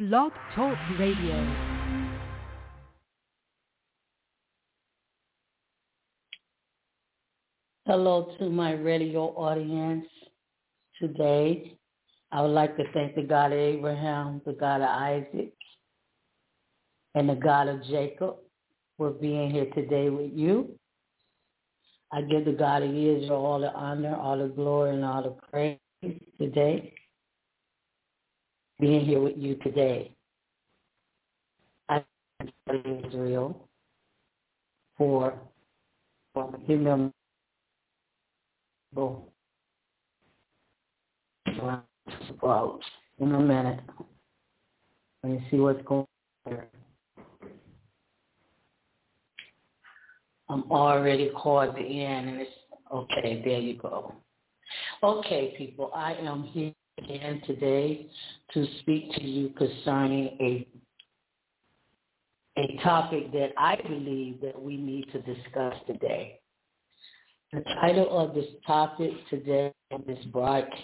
Blog Talk Radio. Hello to my radio audience today. I would like to thank the God of Abraham, the God of Isaac, and the God of Jacob for being here today with you. I give the God of Israel all the honor, all the glory, and all the praise today, being here with you today. I thank the God of Israel for giving them in a minute. Let me see what's going on here. I'm already called in, and it's okay. There you go. Okay, people, I am here again today to speak to you concerning a topic that I believe that we need to discuss today. The title of this topic today in this broadcast,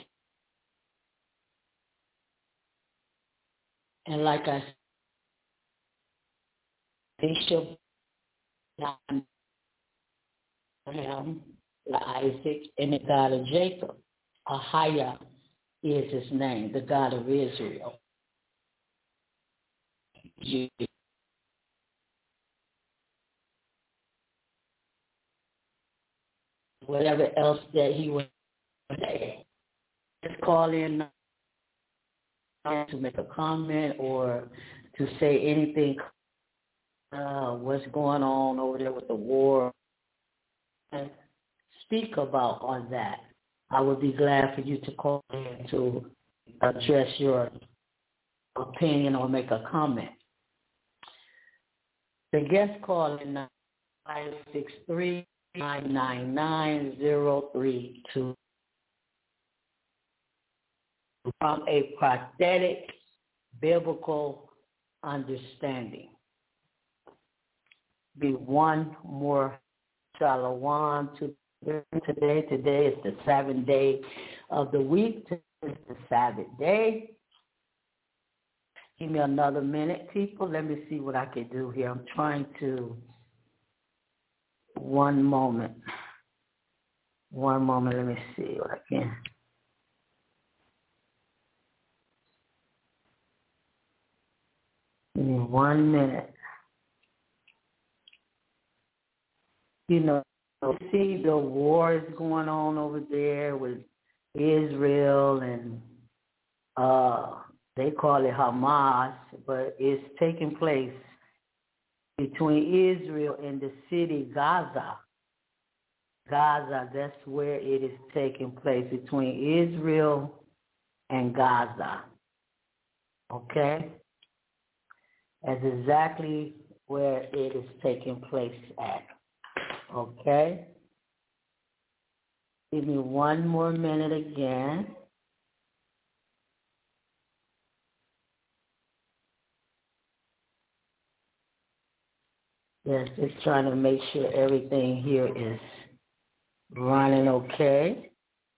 and like I said, they shall not Abraham, Isaac, and the God of Jacob. Ahia is his name, the God of Israel. Whatever else that he would say. Just call in to make a comment or to say anything, what's going on over there with the war. And speak about on that. I would be glad for you to call in to address your opinion or make a comment. The guest call in 563-999-032 from a prophetic biblical understanding. Be one more shalom to today. Today is the 7th day of the week. Today is the Sabbath day. Give me another minute, people. Let me see what I can do here. I'm trying to. One moment. Let me see what I can. Give me 1 minute. You know, see the wars going on over there with Israel and they call it Hamas, but it's taking place between Israel and the city Gaza. Gaza, that's where it is taking place, between Israel and Gaza. Okay? That's exactly where it is taking place at. Okay? Give me 1 more minute again. Yes, just trying to make sure everything here is running okay.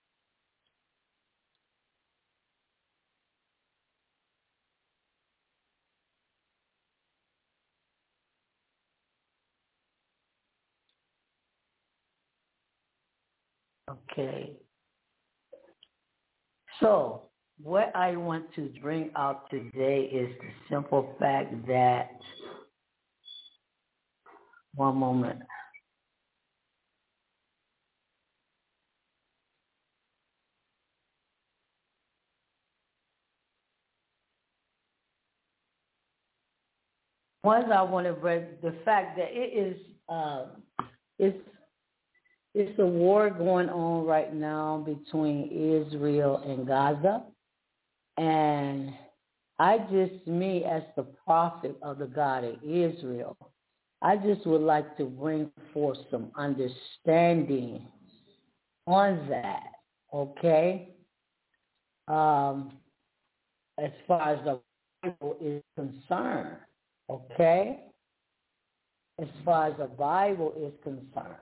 Okay. So, what I want to bring out today is the simple fact that, one moment. One, I want to bring the fact that it's a war going on right now between Israel and Gaza. And me as the prophet of the God of Israel, I just would like to bring forth some understanding on that, okay? As far as the Bible is concerned, okay? As far as the Bible is concerned.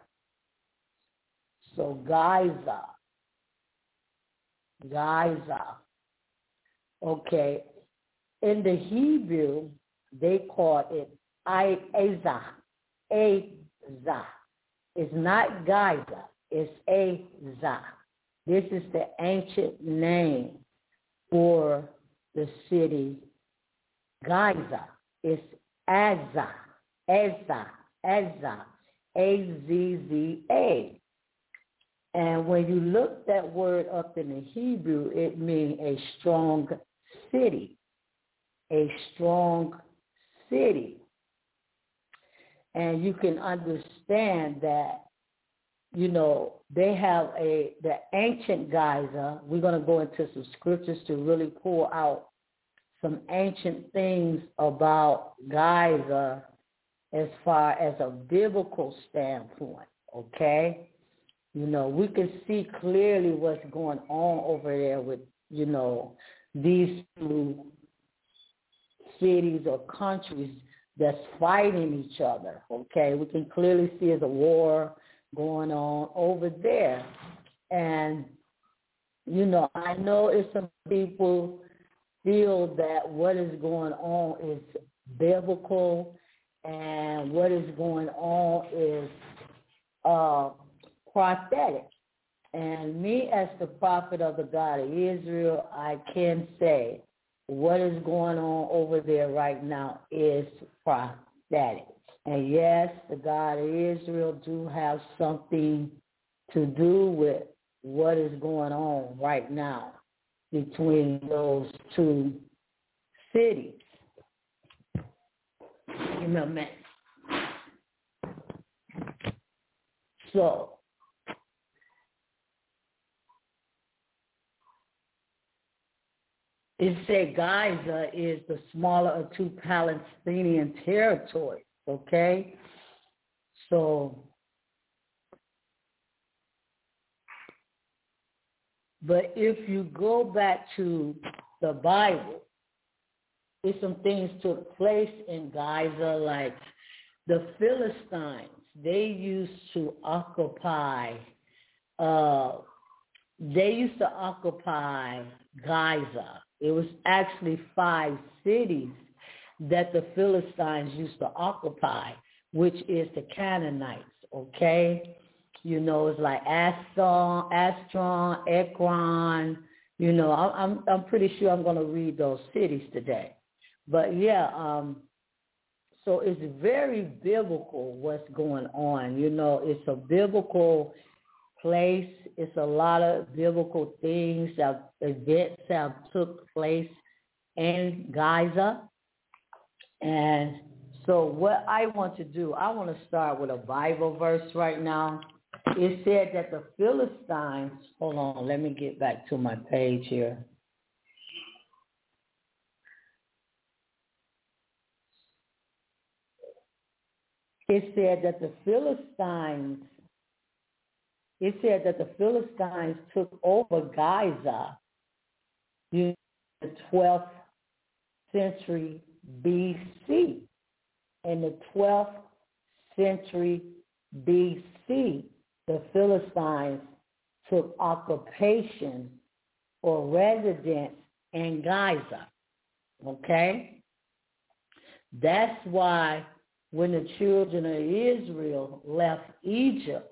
So Gaza, okay, In the Hebrew, they call it Azah. Azah. It's not Giza. It's Azah. This is the ancient name for the city Giza. It's Azza, Azza, Azza, A-Z-Z-A. And when you look that word up in the Hebrew, it means a strong city, a strong city. And you can understand that, they have the ancient Giza. We're going to go into some scriptures to really pull out some ancient things about Giza as far as a biblical standpoint, okay? We can see clearly what's going on over there with, these two cities or countries that's fighting each other, okay? We can clearly see there's a war going on over there. And, I know it's some people feel that what is going on is biblical and what is going on is prophetic. And me as the prophet of the God of Israel, I can say what is going on over there right now is prophetic. And yes, the God of Israel do have something to do with what is going on right now between those two cities. Give me a minute. So, it said Gaza is the smaller of two Palestinian territories, okay? So, but if you go back to the Bible, there's some things took place in Gaza, like the Philistines. They used to occupy Gaza. It was actually 5 cities that the Philistines used to occupy, which is the Canaanites, okay? It's like Astron, Ekron. I'm pretty sure I'm going to read those cities today. But yeah, so it's very biblical what's going on. It's a biblical place. It's a lot of biblical things, events have took place in Gaza. And so what I want to do, I want to start with a Bible verse right now. It said that the Philistines, hold on, let me get back to my page here. It said that the Philistines took over Gaza in the 12th century BC. In the 12th century BC, the Philistines took occupation or residence in Gaza, okay? That's why when the children of Israel left Egypt,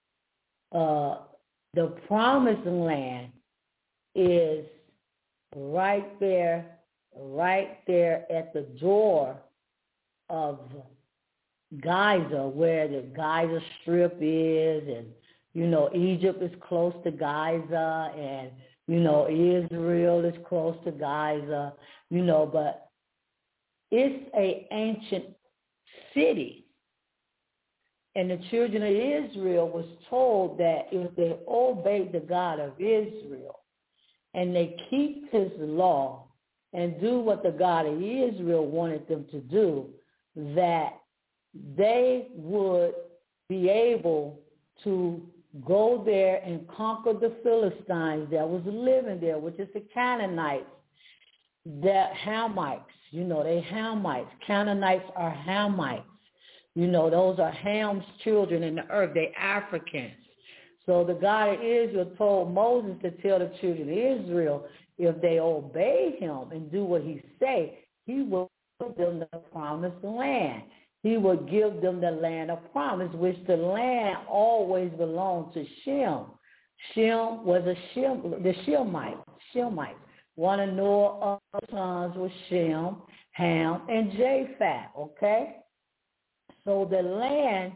the promised land is right there at the door of Gaza, where the Gaza Strip is, and, Egypt is close to Gaza, and, Israel is close to Gaza, but it's an ancient city. And the children of Israel was told that if they obey the God of Israel and they keep his law and do what the God of Israel wanted them to do, that they would be able to go there and conquer the Philistines that was living there, which is the Canaanites, the Hamites. They Hamites. Canaanites are Hamites. Those are Ham's children in the earth. They're Africans. So the God of Israel told Moses to tell the children of Israel, if they obey him and do what he say, he will give them the promised land. He will give them the land of promise, which the land always belonged to Shem. Shem was the Shemites. One of Noah's sons was Shem, Ham, and Japheth. Okay, so the land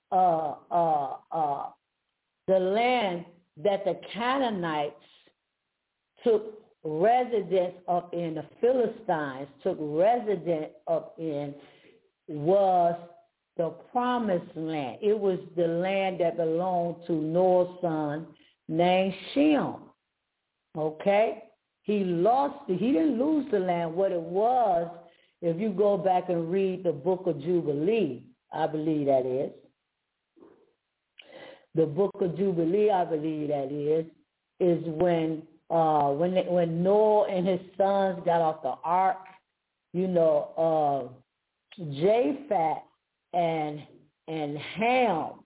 that the Canaanites took residence up in, the Philistines took residence up in, was the promised land. It was the land that belonged to Noah's son named Shem. Okay? He didn't lose the land. What it was, if you go back and read the book of Jubilee, I believe that is. The book of Jubilee, I believe that is when Noah and his sons got off the ark, Japheth and Ham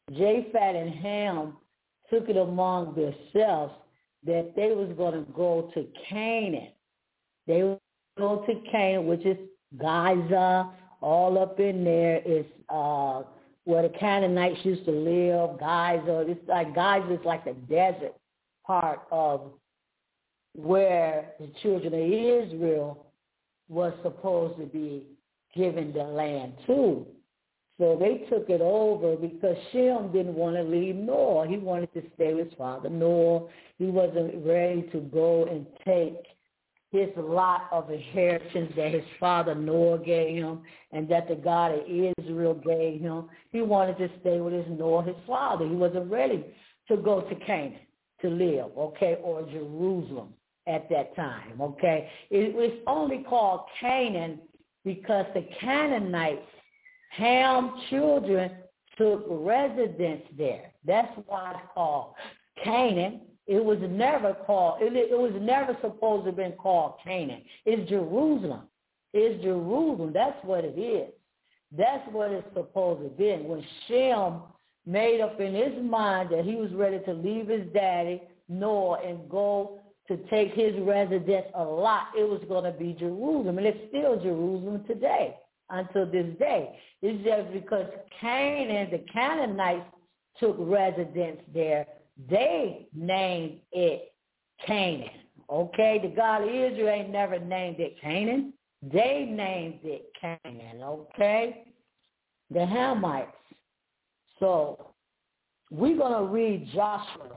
took it among themselves that they was going to go to Canaan. They would go to Canaan, which is Gaza, all up in there is where the Canaanites used to live. Gaza is like the desert part of where the children of Israel was supposed to be given the land to. So they took it over because Shem didn't want to leave Noah. He wanted to stay with his father Noah. He wasn't ready to go and take his lot of inheritance that his father Noah gave him and that the God of Israel gave him. He wanted to stay with his Noah, his father. He wasn't ready to go to Canaan to live, okay, or Jerusalem at that time, okay. It was only called Canaan because the Canaanites, Ham's children, took residence there. That's why it's called Canaan. It was never supposed to have been called Canaan. It's Jerusalem. It's Jerusalem. That's what it is. That's what it's supposed to have been. When Shem made up in his mind that he was ready to leave his daddy, Noah, and go to take his residence a lot, it was going to be Jerusalem. And it's still Jerusalem today, until this day. It's just because Canaan, the Canaanites, took residence there, they named it Canaan. Okay? The God of Israel ain't never named it Canaan. They named it Canaan. Okay? The Hamites. So we're going to read Joshua,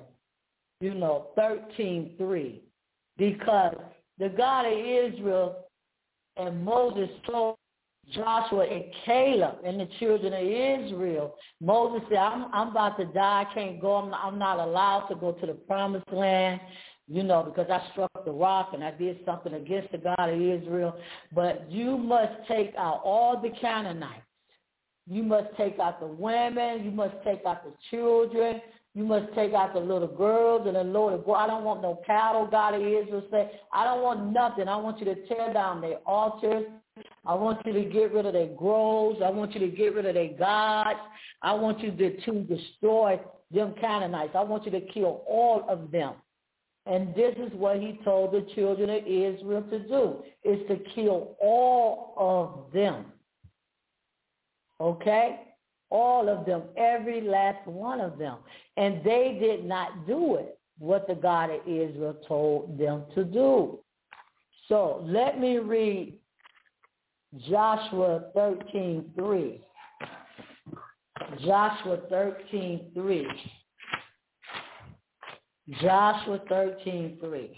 13:3, because the God of Israel and Moses told Joshua and Caleb and the children of Israel, Moses said, I'm about to die. I can't go. I'm not allowed to go to the promised land, because I struck the rock and I did something against the God of Israel. But you must take out all the Canaanites. You must take out the women. You must take out the children. You must take out the little girls and the little boys. I don't want no cattle, God of Israel said. I don't want nothing. I want you to tear down their altars. I want you to get rid of their groves. I want you to get rid of their gods. I want you to destroy them Canaanites. I want you to kill all of them. And this is what he told the children of Israel to do, is to kill all of them. Okay? All of them, every last one of them. And they did not do it, what the God of Israel told them to do. So let me read Joshua 13:3. Joshua 13:3. Joshua 13:3.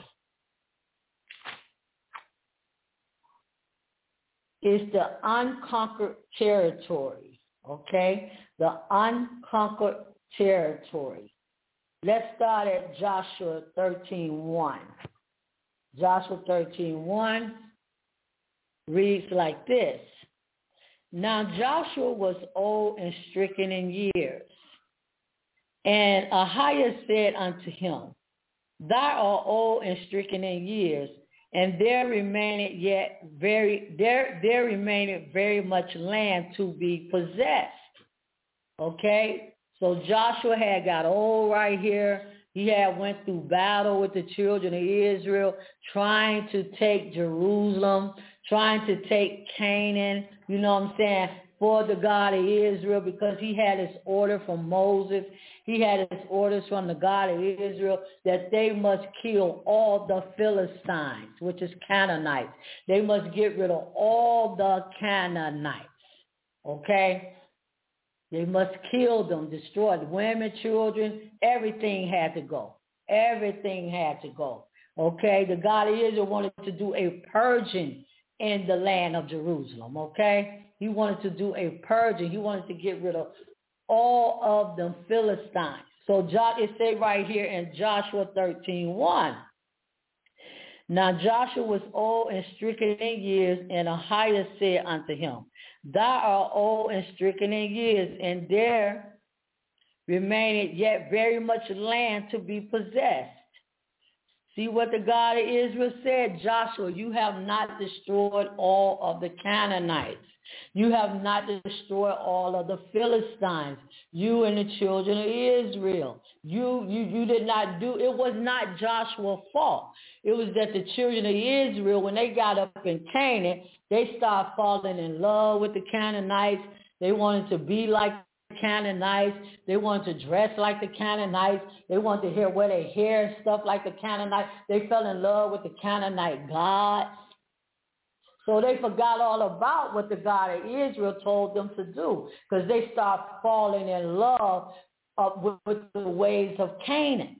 It's the unconquered territory, okay? The unconquered territory. Let's start at Joshua 13:1. Joshua 13:1 reads like this. Now Joshua was old and stricken in years. And Ahiah said unto him, Thou art old and stricken in years, and there remaineth very much land to be possessed. Okay? So Joshua had got old right here. He had went through battle with the children of Israel, trying to take Jerusalem, trying to take Canaan, you know what I'm saying, for the God of Israel, because he had his order from Moses. He had his orders from the God of Israel that they must kill all the Philistines, which is Canaanites. They must get rid of all the Canaanites, okay? They must kill them, destroy them. Women, children, everything had to go. Everything had to go. Okay? The God of Israel wanted to do a purging in the land of Jerusalem. Okay? He wanted to do a purging. He wanted to get rid of all of the Philistines. So it says right here in Joshua 13:1. Now Joshua was old and stricken in years, and Ahiah said unto him, Thou art old and stricken in years, and there remaineth yet very much land to be possessed. See what the God of Israel said, Joshua, you have not destroyed all of the Canaanites. You have not destroyed all of the Philistines, you and the children of Israel. You did not do, it was not Joshua's fault. It was that the children of Israel, when they got up in Canaan, they started falling in love with the Canaanites. They wanted to be like the Canaanites. They wanted to dress like the Canaanites. They wanted to wear their hair and stuff like the Canaanites. They fell in love with the Canaanite gods. So they forgot all about what the God of Israel told them to do, because they started falling in love with the ways of Canaan,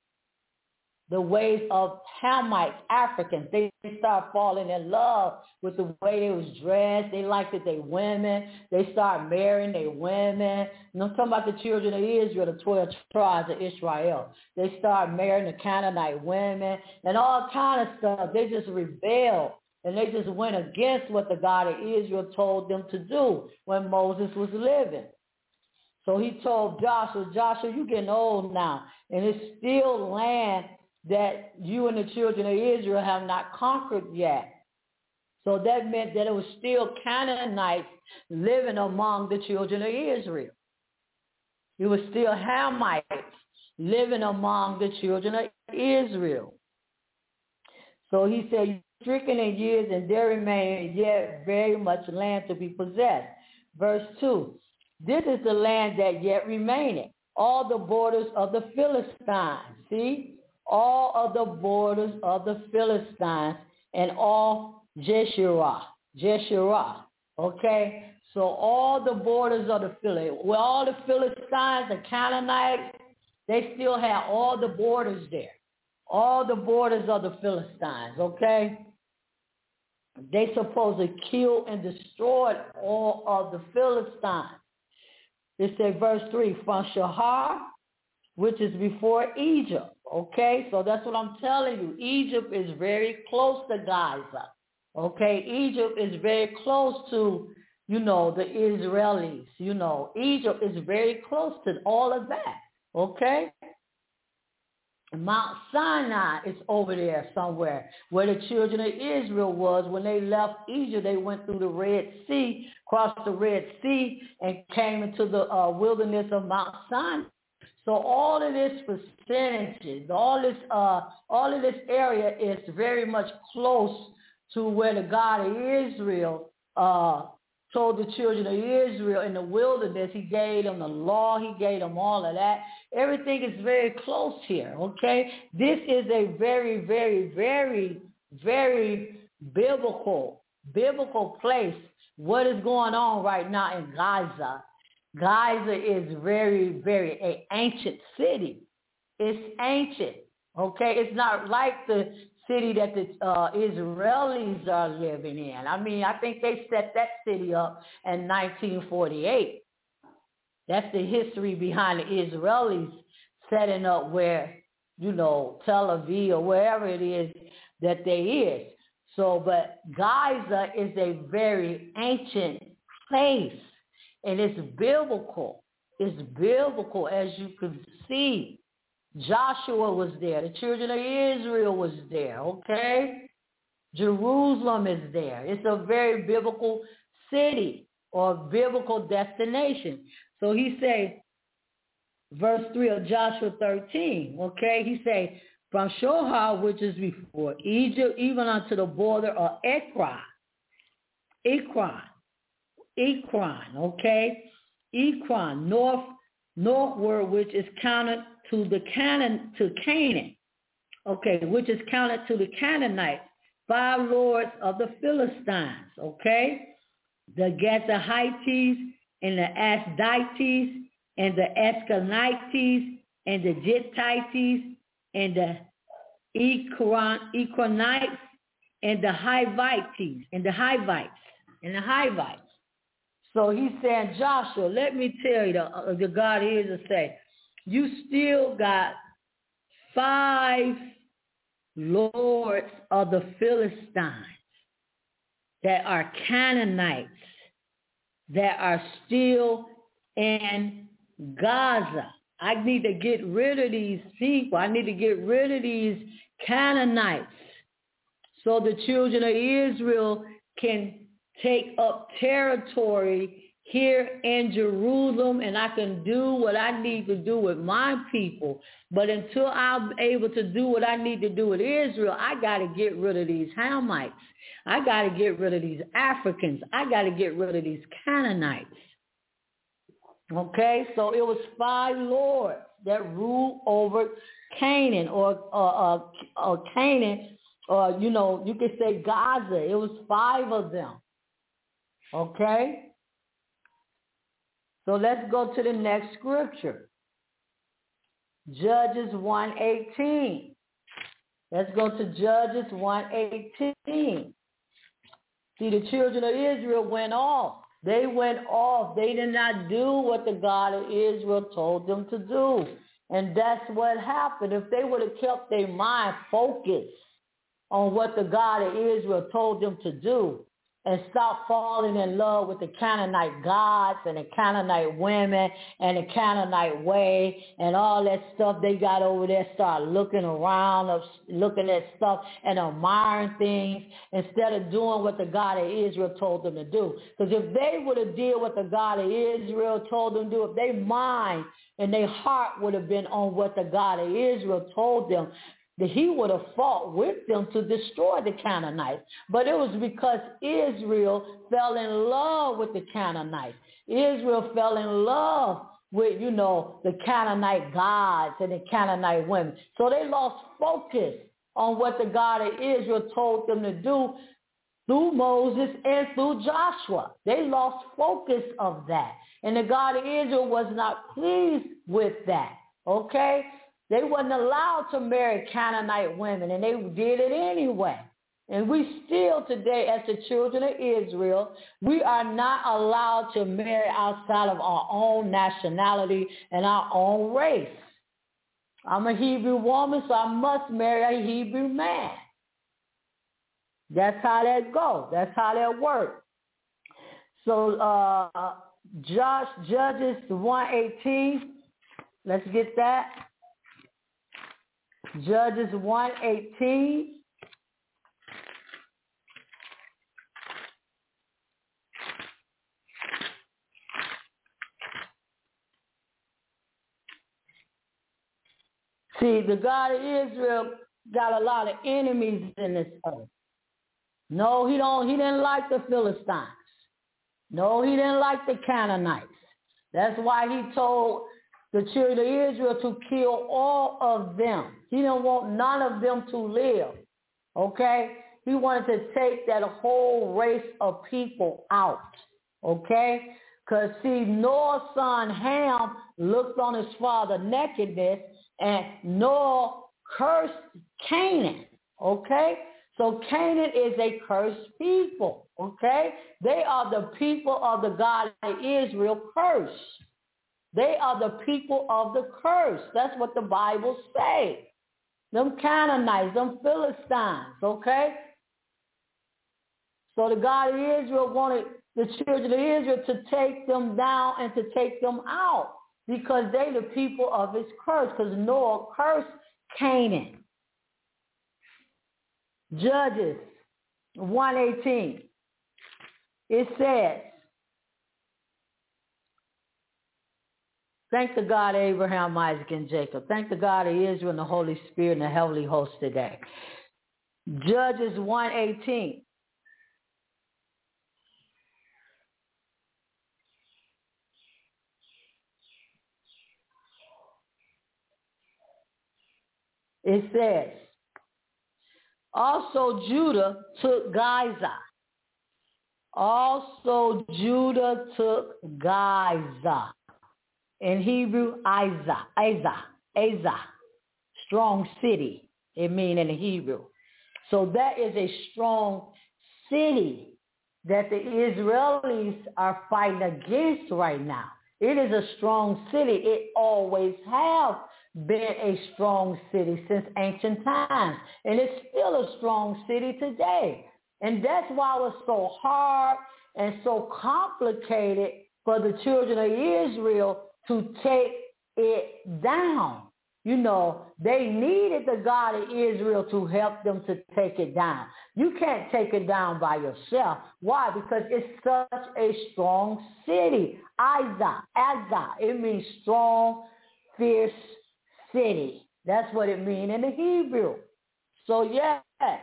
the ways of Hamites, Africans. They start falling in love with the way they was dressed. They liked it, they women. They start marrying their women. And I'm talking about the children of Israel, the 12 tribes of Israel. They start marrying the Canaanite women and all kind of stuff. They just rebelled. And they just went against what the God of Israel told them to do when Moses was living. So he told Joshua, you getting old now, and it's still land that you and the children of Israel have not conquered yet. So that meant that it was still Canaanites living among the children of Israel. It was still Hamites living among the children of Israel. So he said, stricken in years, and there remained yet very much land to be possessed. Verse 2, this is the land that yet remaineth, all the borders of the Philistines. See? All of the borders of the Philistines and all Jeshurun. Okay? So all the borders of the Philistines, well, all the Philistines, the Canaanites, they still have all the borders there. All the borders of the Philistines, okay? They supposed to kill and destroy all of the Philistines. It says, verse 3, from Shahar, which is before Egypt, okay? So that's what I'm telling you. Egypt is very close to Gaza, okay? Egypt is very close to, the Israelis, Egypt is very close to all of that, okay? Mount Sinai is over there somewhere where the children of Israel was. When they left Egypt, they went through the Red Sea, crossed the Red Sea, and came into the wilderness of Mount Sinai. So all of this percentages, all of this area is very much close to where the God of Israel told the children of Israel in the wilderness. He gave them the law. He gave them all of that. Everything is very close here, okay? This is a very, very, very, very biblical place. What is going on right now in Gaza? Gaza is very, very an ancient city. It's ancient, okay? It's not like the city that the Israelis are living in. I mean, I think they set that city up in 1948. That's the history behind the Israelis setting up where, Tel Aviv or wherever it is that they is. So, but Gaza is a very ancient place, and it's biblical. It's biblical, as you can see. Joshua was there. The children of Israel was there, okay? Jerusalem is there. It's a very biblical city or biblical destination. So he said, verse 3 of Joshua 13. Okay, he say, from Shohar, which is before Egypt, even unto the border of Ekron, okay? Ekron, northward, which is counted to Canaan, okay, which is counted to the Canaanites, 5 lords of the Philistines, okay? The Gazahites and the Asdites and the Escanites and the Jittites and the Ekronites and the Hivites and the Hivites. So he's saying, Joshua, let me tell you, the God is to say, you still got 5 lords of the Philistines that are Canaanites that are still in Gaza. I need to get rid of these people. I need to get rid of these Canaanites so the children of Israel can take up territory here in Jerusalem, and I can do what I need to do with my people. But until I'm able to do what I need to do with Israel, I got to get rid of these Hamites. I got to get rid of these Africans. I got to get rid of these Canaanites. Okay, so it was 5 lords that ruled over Canaan or Canaan, or, you could say Gaza. It was 5 of them. Okay? So let's go to the next scripture. Judges 1:18. Let's go to Judges 1:18. See, the children of Israel went off. They went off. They did not do what the God of Israel told them to do. And that's what happened. If they would have kept their mind focused on what the God of Israel told them to do, and stop falling in love with the Canaanite gods and the Canaanite women and the Canaanite way and all that stuff they got over there, start looking around, looking at stuff and admiring things instead of doing what the God of Israel told them to do. Because if they would have did what the God of Israel told them to do, if their mind and their heart would have been on what the God of Israel told them, that he would have fought with them to destroy the Canaanites. But it was because Israel fell in love with the Canaanites. Israel fell in love with, the Canaanite gods and the Canaanite women. So they lost focus on what the God of Israel told them to do through Moses and through Joshua. They lost focus of that. And the God of Israel was not pleased with that. Okay? They wasn't allowed to marry Canaanite women, and they did it anyway. And we still today, as the children of Israel, we are not allowed to marry outside of our own nationality and our own race. I'm a Hebrew woman, so I must marry a Hebrew man. That's how that goes. That's how that works. So Judges 1:18, let's get that. Judges 1:18. See, the God of Israel got a lot of enemies in this earth. No, he didn't like the Philistines. No, he didn't like the Canaanites. That's why he told the children of Israel to kill all of them. He didn't want none of them to live. Okay? He wanted to take that whole race of people out. Okay? Because, see, Noah's son Ham looked on his father's nakedness, and Noah cursed Canaan. Okay? So Canaan is a cursed people. Okay? They are the people of the God of Israel cursed. They are the people of the curse. That's what the Bible says. Them Canaanites, them Philistines, okay? So the God of Israel wanted the children of Israel to take them down and to take them out because they the people of his curse, because Noah cursed Canaan. Judges 1:18. It says, Thank the God of Abraham, Isaac, and Jacob. Thank the God of Israel and the Holy Spirit and the heavenly host today. Judges 1:18. It says, also Judah took Gaza. Also Judah took Gaza. In Hebrew, Azah, strong city, it means in the Hebrew. So that is a strong city that the Israelis are fighting against right now. It is a strong city. It always has been a strong city since ancient times. And it's still a strong city today. And that's why it was so hard and so complicated for the children of Israel to take it down. You know, they needed the God of Israel to help them to take it down. You can't take it down by yourself. Why? Because it's such a strong city. Azah, it means strong, fierce city. That's what it means in the Hebrew. So yes,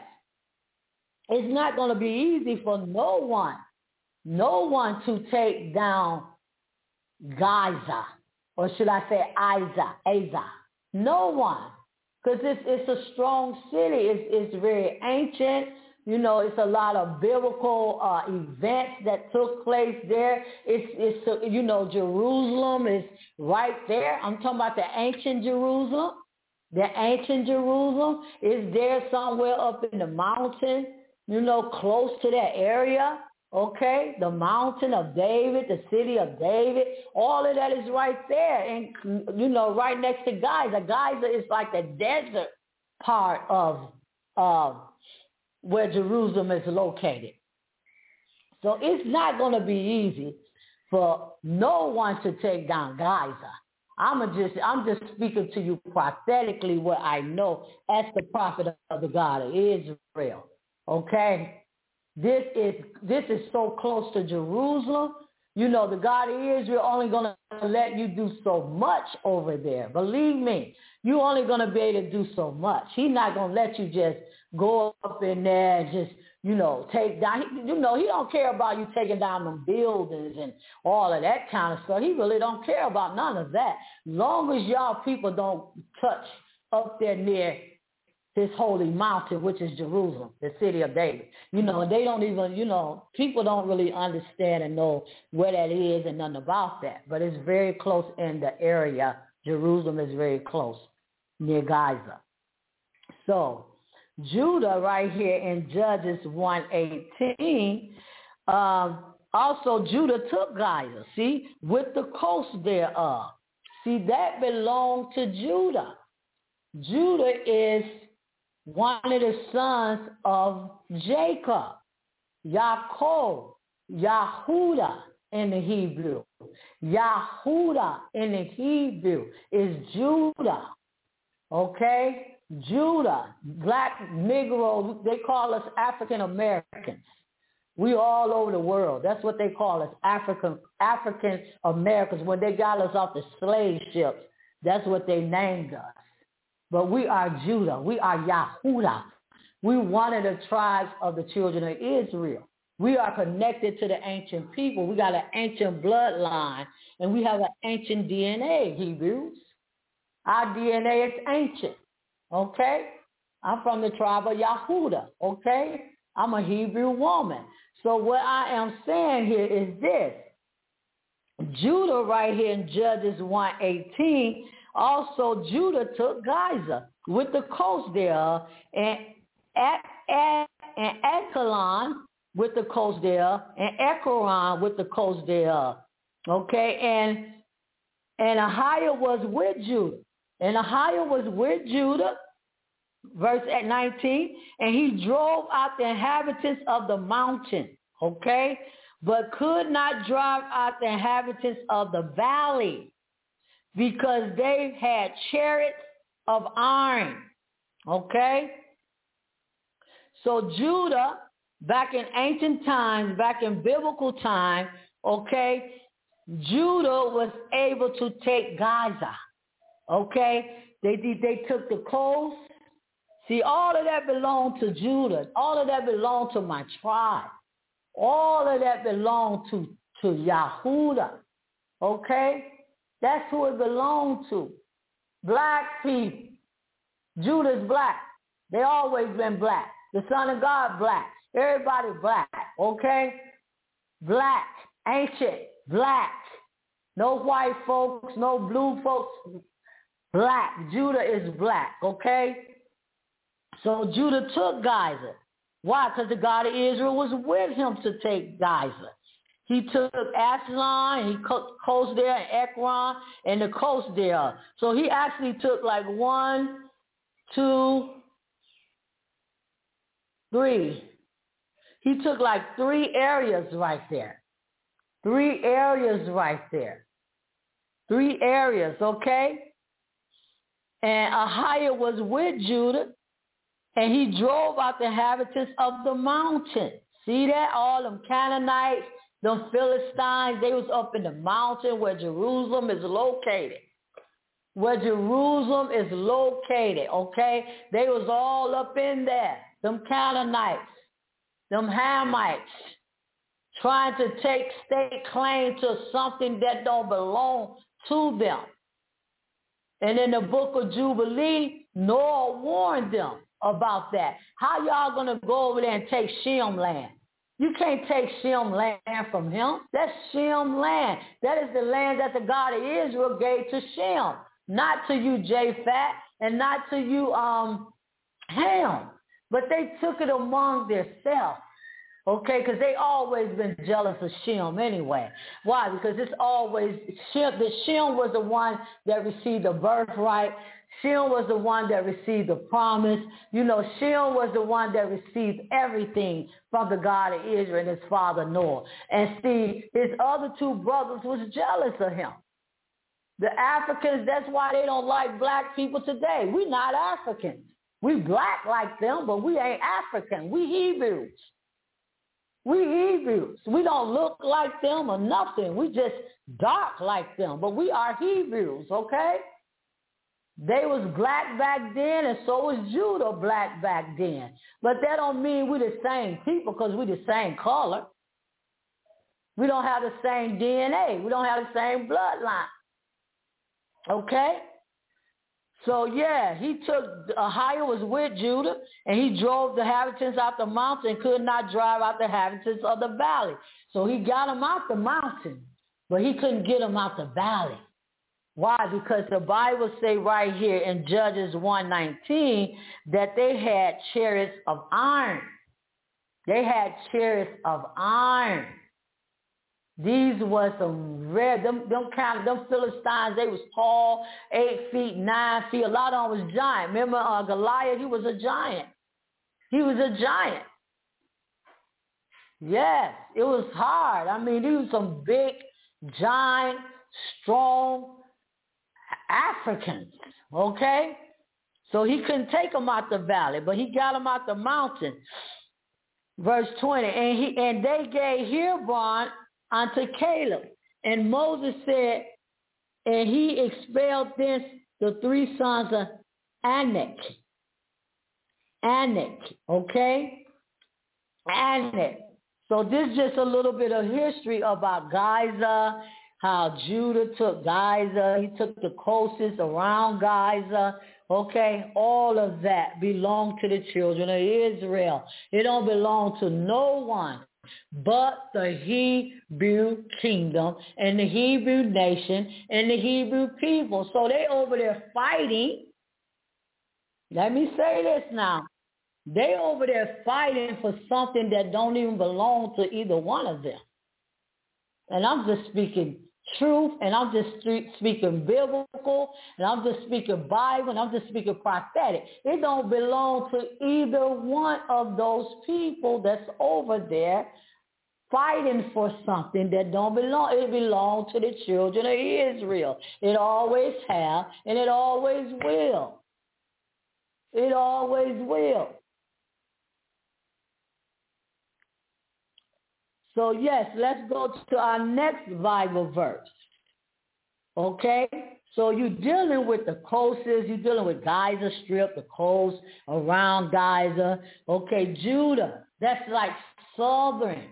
it's not going to be easy for no one to take down Gaza, or should I say Azah. No one, because it's a strong city. It's very ancient. You know, it's a lot of biblical events that took place there. It's you know, Jerusalem is right there. I'm talking about the ancient Jerusalem. The ancient Jerusalem is there somewhere up in the mountain, you know, close to that area. Okay, the mountain of David, the city of David, all of that is right there. And, you know, right next to Gaza. Gaza is like the desert part of where Jerusalem is located. So it's not going to be easy for no one to take down Gaza. I'm just speaking to you prophetically what I know as the prophet of the God of Israel. Okay? This is so close to Jerusalem. You know, the God of Israel only going to let you do so much over there. Believe me, you're only going to be able to do so much. He's not going to let you just go up in there and just, you know, take down. You know, he don't care about you taking down them buildings and all of that kind of stuff. He really don't care about none of that. Long as y'all people don't touch up there near this holy mountain, which is Jerusalem, the city of David. You know, they don't even, you know, people don't really understand and know where that is and nothing about that. But it's very close in the area. Jerusalem is very close near Gaza. So Judah right here in Judges 1:18, also Judah took Gaza, see, with the coast thereof. See, that belonged to Judah. Judah is one of the sons of Jacob, Yaakov, Yahudah in the Hebrew. Yahudah in the Hebrew is Judah, okay? Judah, black Negro, they call us African Americans. We all over the world. That's what they call us, African Americans. When they got us off the slave ships, that's what they named us. But we are Judah. We are Yahudah. We one of the tribes of the children of Israel. We are connected to the ancient people. We got an ancient bloodline, and we have an ancient DNA, Hebrews. Our DNA is ancient, okay? I'm from the tribe of Yahudah, okay? I'm a Hebrew woman. So what I am saying here is this. Judah right here in Judges 1:18, also Judah took Gaza with the coast thereof, and Ekron with the coast thereof, and Ekron with the coast thereof. Okay, and Ahiah was with Judah. And Ahiah was with Judah, verse 19, and he drove out the inhabitants of the mountain, okay, but could not drive out the inhabitants of the valley because they had chariots of iron, okay? So Judah, back in ancient times, back in biblical time, okay, Judah was able to take Gaza. Okay? They took the coast. See, all of that belonged to Judah. All of that belonged to my tribe. All of that belonged to Yahudah. Okay? That's who it belonged to. Black people. Judah's black. They always been black. The Son of God, black. Everybody black. Okay? Black. Ancient. Black. No white folks, no blue folks. Black. Judah is black. Okay? So Judah took Gaza. Why? Because the God of Israel was with him to take Gaza. He took Aslan, he coast there, and Ekron, and the coast there. So he actually took like 1, 2, 3. He took like 3 areas right there. 3 areas right there. 3 areas, okay? And Ahiah was with Judah, and he drove out the inhabitants of the mountain. See that? All them Canaanites, them Philistines, they was up in the mountain where Jerusalem is located. Where Jerusalem is located, okay? They was all up in there. Them Canaanites, them Hamites, trying to take state claim to something that don't belong to them. And in the book of Jubilee, Noah warned them about that. How y'all going to go over there and take Shem land? You can't take Shem land from him. That's Shem land. That is the land that the God of Israel gave to Shem. Not to you, Japhet, and not to you, Ham. But they took it among themselves. Okay, because they always been jealous of Shem anyway. Why? Because it's always, Shem was the one that received the birthright. Shem was the one that received the promise. You know, Shem was the one that received everything from the God of Israel and his father Noah. And see, his other 2 brothers was jealous of him. The Africans, that's why they don't like black people today. We not Africans. We black like them, but we ain't African. We Hebrews. We Hebrews. We don't look like them or nothing. We just dark like them, but we are Hebrews, okay? They was black back then, and so was Judah black back then. But that don't mean we the same people because we the same color. We don't have the same DNA. We don't have the same bloodline. Okay? So, yeah, Ahiah was with Judah, and he drove the inhabitants out the mountain, could not drive out the inhabitants of the valley. So he got them out the mountain, but he couldn't get them out the valley. Why? Because the Bible say right here in Judges 1:19 that they had chariots of iron. They had chariots of iron. These was some rare, them Philistines, they was tall, 8 feet, 9 feet. A lot of them was giant. Remember Goliath, he was a giant. He was a giant. Yes, it was hard. I mean, these were some big, giant, strong Africans, okay? So he couldn't take them out the valley, but he got them out the mountain. Verse 20, and they gave Hebron unto Caleb. And Moses said, and he expelled thence the 3 sons of Anak. Anak, okay? Anak. So this is just a little bit of history about Gaza, how Judah took Gaza. He took the coasts around Gaza. Okay, all of that belonged to the children of Israel. It don't belong to no one but the Hebrew kingdom and the Hebrew nation and the Hebrew people. So they over there fighting. Let me say this now. They over there fighting for something that don't even belong to either one of them. And I'm just speaking truth, and I'm just speaking biblical, and I'm just speaking Bible, and I'm just speaking prophetic. It don't belong to either one of those people that's over there fighting for something that don't belong. It belongs to the children of Israel. It always have, and it always will. It always will. So, yes, let's go to our next Bible verse. Okay? So you're dealing with the coasts, you're dealing with Gaza Strip, the coast around Gaza. Okay, Judah, that's like southern.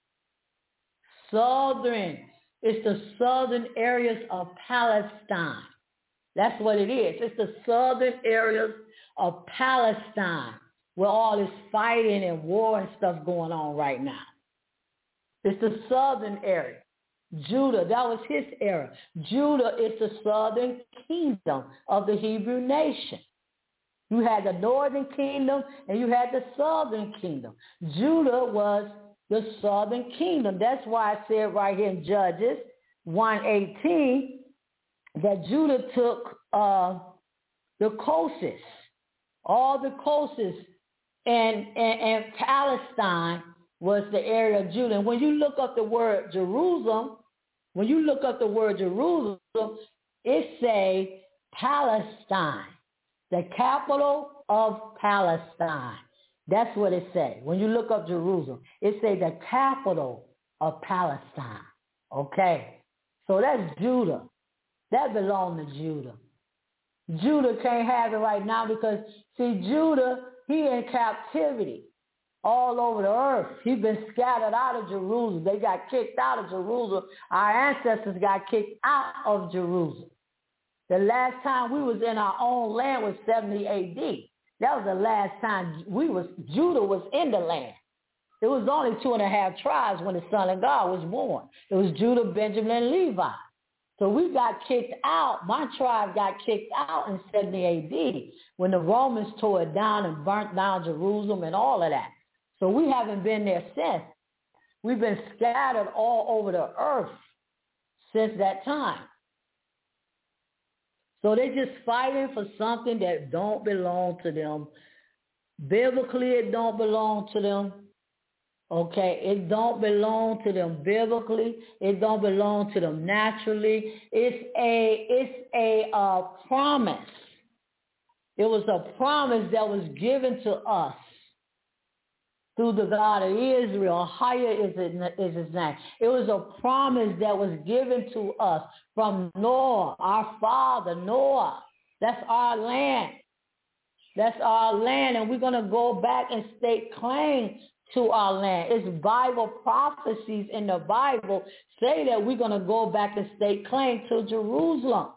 Southern. It's the southern areas of Palestine. That's what it is. It's the southern areas of Palestine where all this fighting and war and stuff going on right now. It's the southern area. Judah, that was his era. Judah is the southern kingdom of the Hebrew nation. You had the northern kingdom and you had the southern kingdom. Judah was the southern kingdom. That's why I said right here in Judges 1:18 that Judah took the coasts, all the coasts, and Palestine was the area of Judah. And when you look up the word Jerusalem, it say Palestine, the capital of Palestine. That's what it say. When you look up Jerusalem, it say the capital of Palestine. Okay, so that's Judah. That belongs to Judah. Judah can't have it right now because, see, Judah, he in captivity all over the earth. He's been scattered out of Jerusalem. They got kicked out of Jerusalem. Our ancestors got kicked out of Jerusalem. The last time we was in our own land was 70 A.D. That was the last time Judah was in the land. It was only 2.5 tribes when the Son of God was born. It was Judah, Benjamin, and Levi. So we got kicked out. My tribe got kicked out in 70 A.D. when the Romans tore it down and burnt down Jerusalem and all of that. So we haven't been there since. We've been scattered all over the earth since that time. So they're just fighting for something that don't belong to them. Biblically, it don't belong to them. Okay, it don't belong to them biblically. It don't belong to them naturally. It's a promise. It was a promise that was given to us through the God of Israel. Higher is his name. It was a promise that was given to us from Noah, our father, Noah. That's our land. That's our land, and we're going to go back and stake claim to our land. It's Bible prophecies in the Bible say that we're going to go back and stake claim to Jerusalem.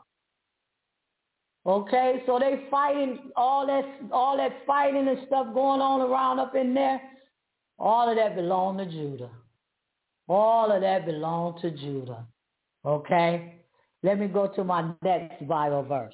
Okay, so they fighting all that fighting and stuff going on around up in there. All of that belonged to Judah. All of that belonged to Judah. Okay? Let me go to my next Bible verse.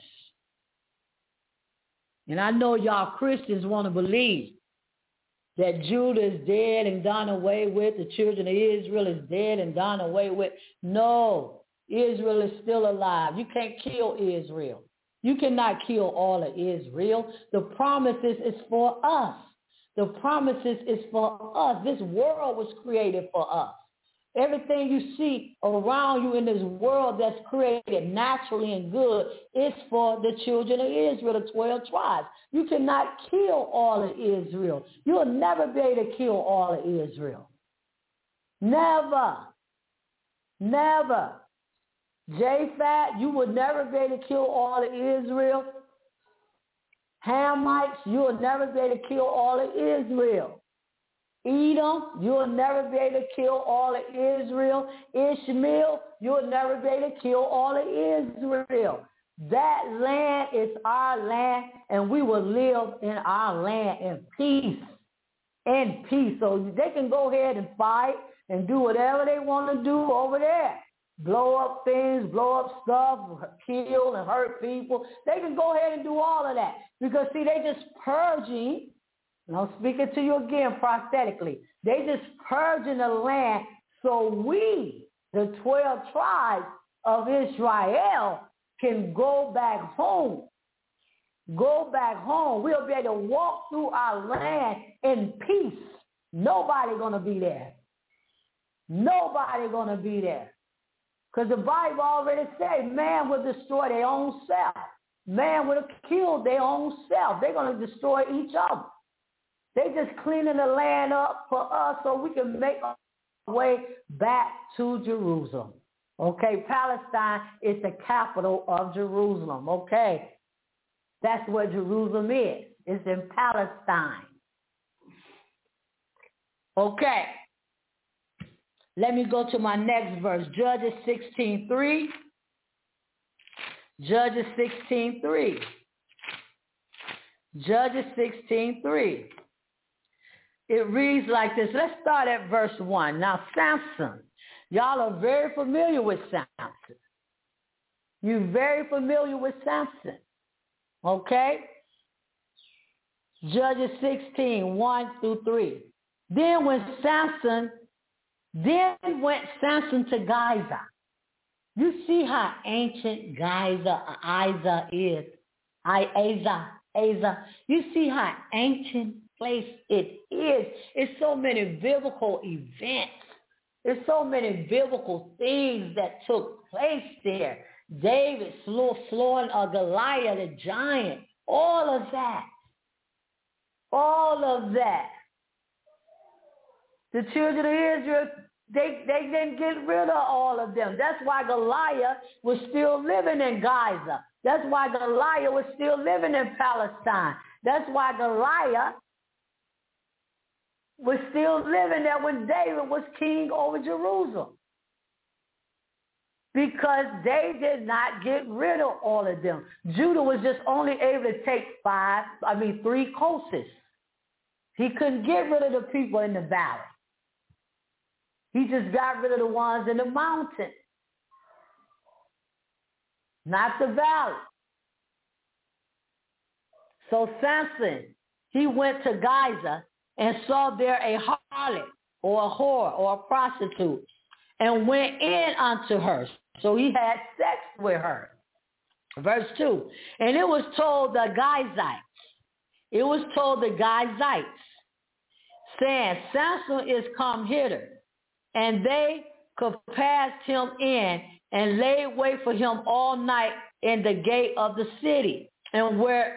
And I know y'all Christians want to believe that Judah is dead and done away with. The children of Israel is dead and done away with. No, Israel is still alive. You can't kill Israel. You cannot kill all of Israel. The promises is for us. The promises is for us. This world was created for us. Everything you see around you in this world that's created naturally and good is for the children of Israel, the 12 tribes. You cannot kill all of Israel. You'll never be able to kill all of Israel. Never. Never. Japhet, you would never be able to kill all of Israel. Hamites, you'll never be able to kill all of Israel. Edom, you'll never be able to kill all of Israel. Ishmael, you'll never be able to kill all of Israel. That land is our land, and we will live in our land in peace. In peace. So they can go ahead and fight and do whatever they want to do over there. Blow up things, blow up stuff, kill and hurt people. They can go ahead and do all of that. Because, see, they just purging. And I'm speaking to you again prophetically. They just purging the land so we, the 12 tribes of Israel, can go back home. Go back home. We'll be able to walk through our land in peace. Nobody going to be there. Nobody going to be there. Because the Bible already says man will destroy their own self. Man will kill their own self. They're going to destroy each other. They just cleaning the land up for us so we can make way back to Jerusalem. Okay, Palestine is the capital of Jerusalem. Okay, that's where Jerusalem is. It's in Palestine. Okay, let me go to my next verse, Judges 16:3. Judges 16:3. Judges 16:3. It reads like this. Let's start at verse 1. Now, Samson. Y'all are very familiar with Samson. You're very familiar with Samson. Okay? Judges 16:1-3. Then went Samson to Gaza. You see how ancient Gaza is. You see how ancient place it is. It's so many biblical events. There's so many biblical things that took place there. David slowing Goliath, the giant. All of that. All of that. The children of Israel, they didn't get rid of all of them. That's why Goliath was still living in Gaza. That's why Goliath was still living in Palestine. That's why Goliath was still living there when David was king over Jerusalem. Because they did not get rid of all of them. Judah was just only able to take 3 coasts. He couldn't get rid of the people in the valley. He just got rid of the ones in the mountain, not the valley. So Samson, he went to Gaza and saw there a harlot or a whore or a prostitute and went in unto her. So he had sex with her. Verse 2. And it was told the Gazites, saying, Samson is come hither. And they compassed him in and laid wait for him all night in the gate of the city, and were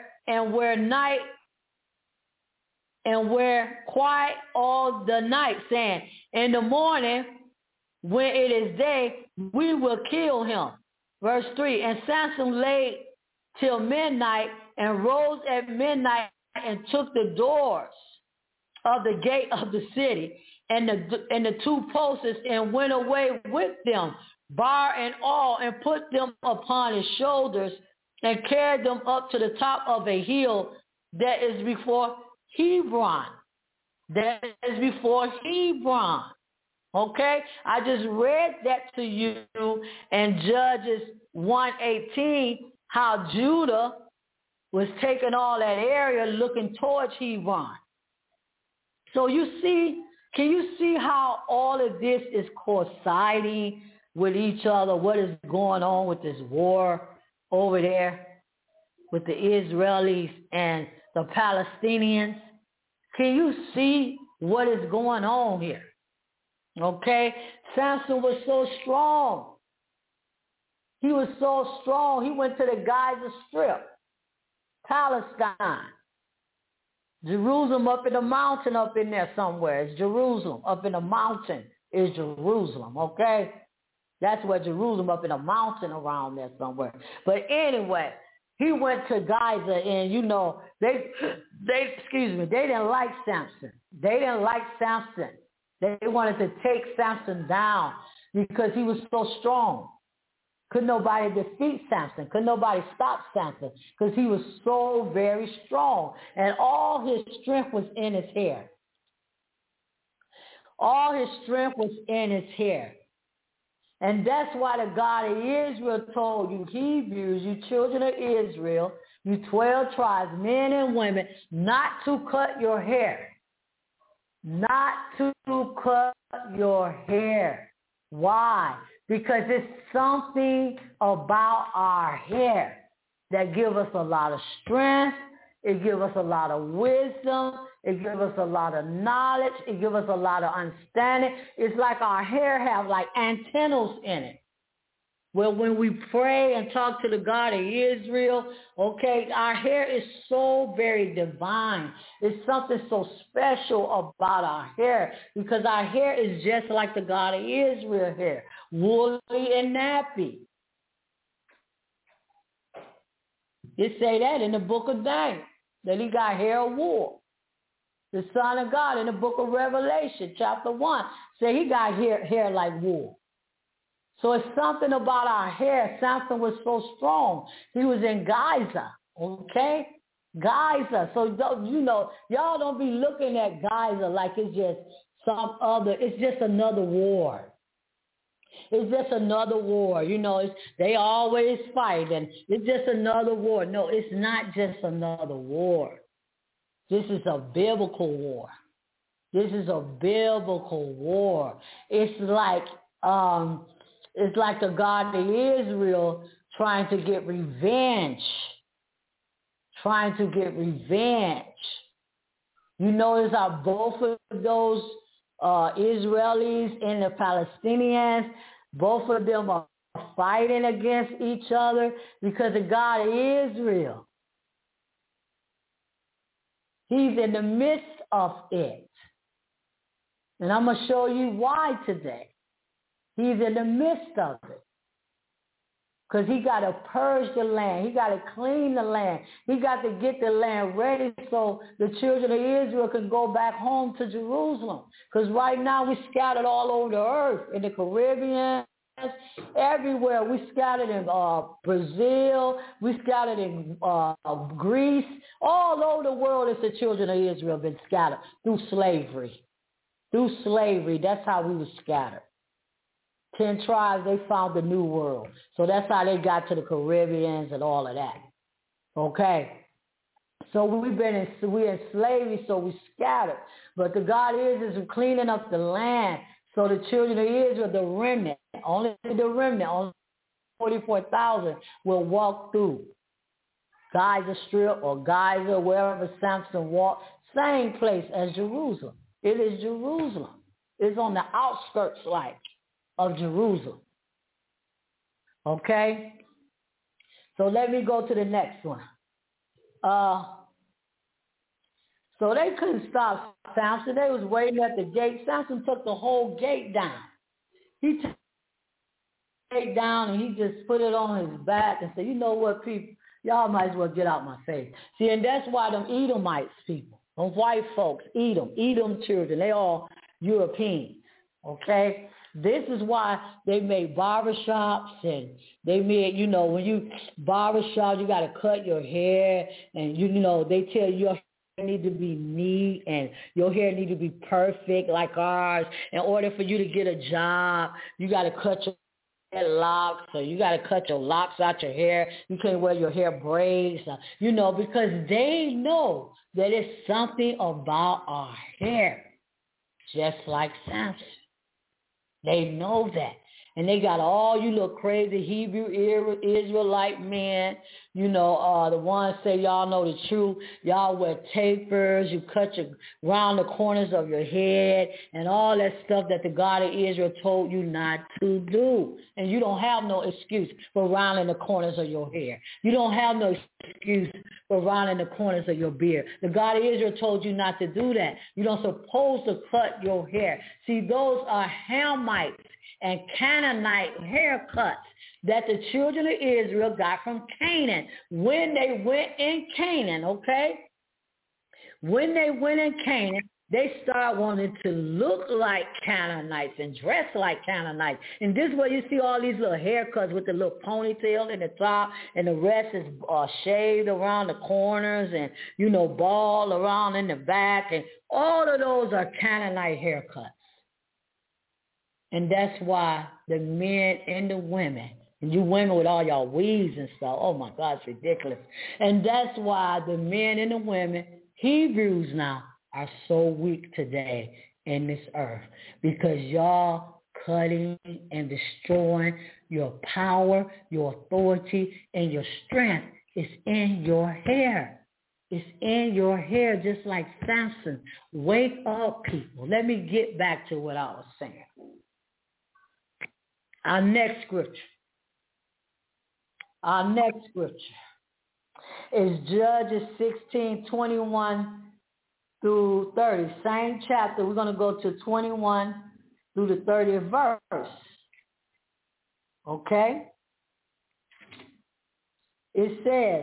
quiet all the night, saying, in the morning, when it is day, we will kill him. Verse 3, and Samson lay till midnight and rose at midnight and took the doors of the gate of the city and the 2 posts and went away with them, bar and all, and put them upon his shoulders and carried them up to the top of a hill that is before Hebron. Okay? I just read that to you in Judges 1:18, how Judah was taking all that area looking towards Hebron. So can you see how all of this is coinciding with each other? What is going on with this war over there with the Israelis and the Palestinians? Can you see what is going on here? Okay? Samson was so strong. He was so strong. He went to the Gaza Strip, Palestine. Jerusalem up in the mountain up in there somewhere. It's Jerusalem. Up in the mountain is Jerusalem, okay? That's where Jerusalem, up in the mountain around there somewhere. But anyway, he went to Gaza, and they didn't like Samson. They wanted to take Samson down because he was so strong. Couldn't nobody defeat Samson. Couldn't nobody stop Samson because he was so very strong. And all his strength was in his hair. All his strength was in his hair. And that's why the God of Israel told you Hebrews, you children of Israel, you 12 tribes, men and women, not to cut your hair. Not to cut your hair. Why? Because it's something about our hair that gives us a lot of strength. It gives us a lot of wisdom. It gives us a lot of knowledge. It gives us a lot of understanding. It's like our hair have like antennas in it. Well, when we pray and talk to the God of Israel, okay, our hair is so very divine. It's something so special about our hair because our hair is just like the God of Israel hair, woolly and nappy. It say that in the book of Daniel, that he got hair of wool. The Son of God in the book of Revelation, chapter 1, say he got hair like wool. So it's something about our hair. Samson was so strong. He was in Gaza, okay? Gaza. So, you know, y'all don't be looking at Gaza like it's just it's just another war. It's just another war. You know, they always fight, and it's just another war. No, it's not just another war. This is a biblical war. This is a biblical war. It's like the God of Israel trying to get revenge. You notice how both of those Israelis and the Palestinians, both of them are fighting against each other because the God of Israel, he's in the midst of it. And I'm going to show you why today. He's in the midst of it. Because he got to purge the land. He got to clean the land. He got to get the land ready so the children of Israel can go back home to Jerusalem. Because right now we're scattered all over the earth, in the Caribbean, everywhere. We scattered in Brazil. We scattered in Greece. All over the world is the children of Israel been scattered through slavery. That's how we were scattered. 10 tribes, they found the new world. So that's how they got to the Caribbeans and all of that. Okay? So we're in slavery, so we scattered. But the God is cleaning up the land. So the children of Israel, the remnant, only 44,000 will walk through Gaza Strip or Gaza, wherever Samson walked. Same place as Jerusalem. It is Jerusalem. It's on the outskirts of Jerusalem. Okay? So let me go to the next one. So they couldn't stop Samson. They was waiting at the gate. Samson took the whole gate down. He took the gate down and he just put it on his back and said, you know what, people, y'all might as well get out my face. See, and that's why them Edomites people, them white folks, Edom children, they all Europeans. Okay? This is why they made barbershops and they made, you know, when you barbershop, you got to cut your hair and, you know, they tell you your hair need to be neat and your hair need to be perfect like ours. In order for you to get a job, you got to cut your hair locks, so you got to cut your locks out your hair. You can't wear your hair braids, you know, because they know that it's something about our hair, just like Samson. They know that. And they got all you little crazy Hebrew Israelite men, you know, the ones say y'all know the truth. Y'all wear tapers. You cut round the corners of your head and all that stuff that the God of Israel told you not to do. And you don't have no excuse for rounding the corners of your hair. You don't have no excuse for rounding the corners of your beard. The God of Israel told you not to do that. You don't supposed to cut your hair. See, those are Hamites and Canaanite haircuts that the children of Israel got from Canaan when they went in Canaan, okay? When they went in Canaan, they started wanting to look like Canaanites and dress like Canaanites. And this is where you see all these little haircuts with the little ponytail in the top, and the rest is shaved around the corners and, you know, bald around in the back. And all of those are Canaanite haircuts. And that's why the men and the women, and you women with all y'all weaves and stuff, oh my God, it's ridiculous. And that's why the men and the women, Hebrews now, are so weak today in this earth. Because y'all cutting and destroying your power, your authority, and your strength is in your hair. It's in your hair, just like Samson. Wake up, people. Let me get back to what I was saying. Our next scripture, Our next scripture is Judges 16:21 through 30. Same chapter. We're going to go to 21 through the 30th verse. Okay? It says,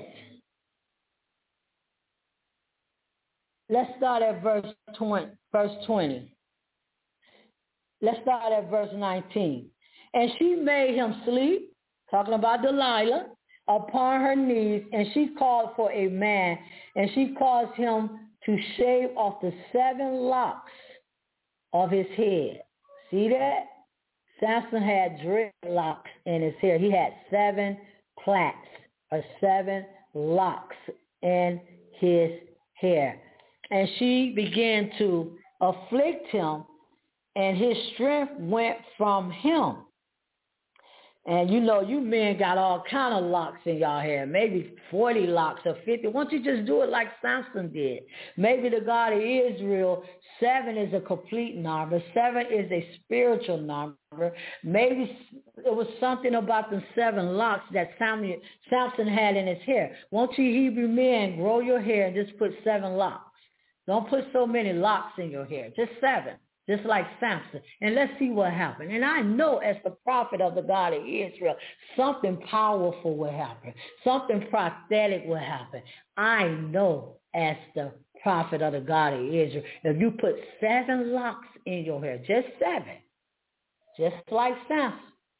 let's start at verse 20. Let's start at verse 19. And she made him sleep, talking about Delilah, upon her knees, and she called for a man, and she caused him to shave off the 7 locks of his head. See that? Samson had dreadlocks in his hair. He had 7 plaits or 7 locks in his hair. And she began to afflict him, and his strength went from him. And you know, you men got all kind of locks in y'all hair, maybe 40 locks or 50. Why don't you just do it like Samson did? Maybe the God of Israel, 7 is a complete number. 7 is a spiritual number. Maybe it was something about the 7 locks that Samson had in his hair. Won't you Hebrew men grow your hair and just put 7 locks? Don't put so many locks in your hair, just 7. Just like Samson. And let's see what happened. And I know as the prophet of the God of Israel, something powerful will happen. Something prophetic will happen. I know as the prophet of the God of Israel, if you put 7 locks in your hair, just 7, just like Samson,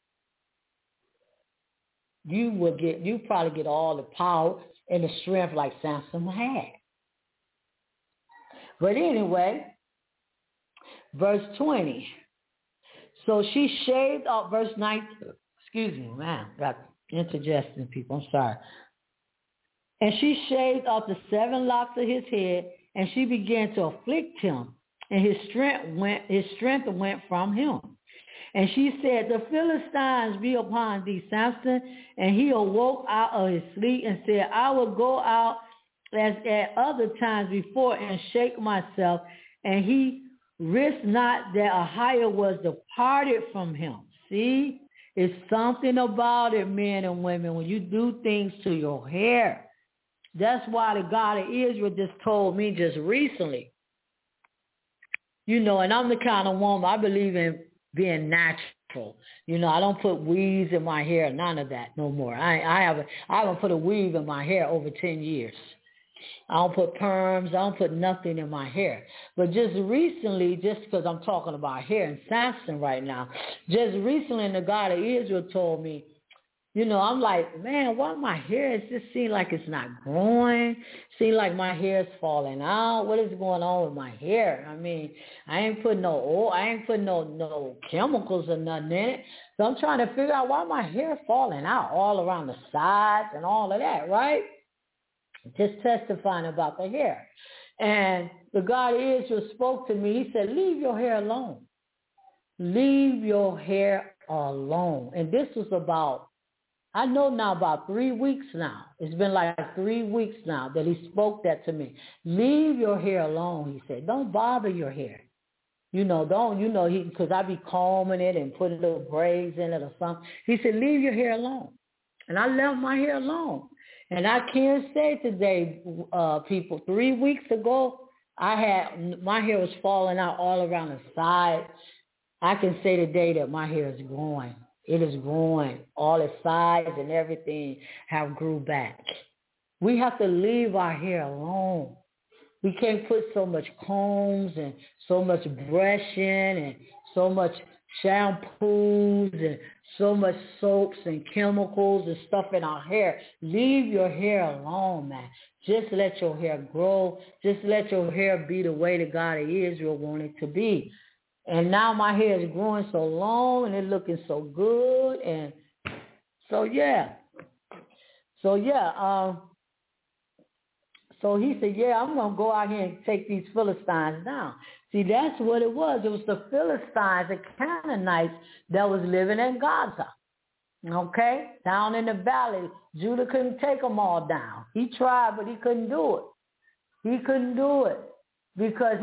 you probably get all the power and the strength like Samson had. But anyway, verse 20. So she shaved off, verse 19. Excuse me, man. Got indigestion, people. I'm sorry. And she shaved off the 7 locks of his head, and she began to afflict him, and his strength went from him. And she said, the Philistines be upon thee, Samson. And he awoke out of his sleep and said, I will go out as at other times before and shake myself. And he risked not that Ahiah was departed from him. See, it's something about it, men and women, when you do things to your hair. That's why the God of Israel just told me just recently. You know, and I'm the kind of woman, I believe in being natural. You know, I don't put weaves in my hair, none of that no more. I haven't put a weave in my hair over 10 years. I don't put perms. I don't put nothing in my hair. But just recently, just because I'm talking about hair and Samson right now, just recently the God of Israel told me, you know, I'm like, man, why my hair? It just seems like it's not growing. Seems like my hair is falling out. What is going on with my hair? I mean, I ain't putting no oil. I ain't putting no chemicals or nothing in it. So I'm trying to figure out why my hair is falling out all around the sides and all of that, right? Just testifying about the hair. And the God of Israel spoke to me. He said, leave your hair alone. Leave your hair alone. And this was about, I know now, about 3 weeks now. It's been like 3 weeks now that he spoke that to me. Leave your hair alone, he said. Don't bother your hair. Because I be combing it and putting little braids in it or something. He said, leave your hair alone. And I left my hair alone. And I can say today, people, 3 weeks ago, my hair was falling out all around the sides. I can say today that my hair is growing. It is growing. All the sides and everything have grew back. We have to leave our hair alone. We can't put so much combs and so much brushing and so much shampoos and so much soaps and chemicals and stuff in our hair. Leave your hair alone, man. Just let your hair grow. Just let your hair be the way the God of Israel wanted it to be. And now my hair is growing so long and it's looking so good. And so he said, I'm going to go out here and take these Philistines down. See, that's what it was. It was the Philistines, the Canaanites that was living in Gaza, okay, down in the valley. Judah couldn't take them all down. He tried, but he couldn't do it. He couldn't do it because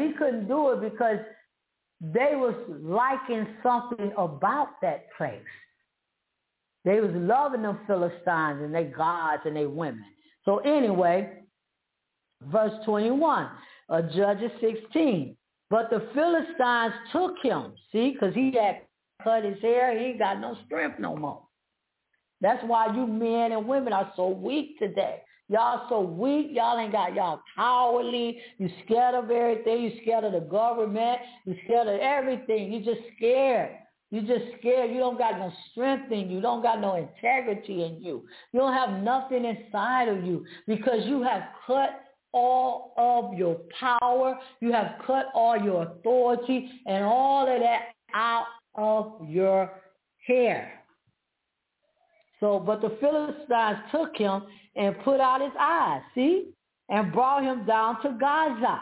they was liking something about that place. They was loving them Philistines and their gods and their women. So anyway, verse 21, Judges 16. But the Philistines took him, see, because he had cut his hair. He ain't got no strength no more. That's why you men and women are so weak today. Y'all so weak. Y'all ain't got, y'all cowardly. You scared of everything. You scared of the government. You scared of everything. You just scared. You just scared. You don't got no strength in you. You don't got no integrity in you. You don't have nothing inside of you because you have cut all of your power. You have cut all your authority and all of that out of your hair. So, but the Philistines took him and put out his eyes, see, and brought him down to Gaza.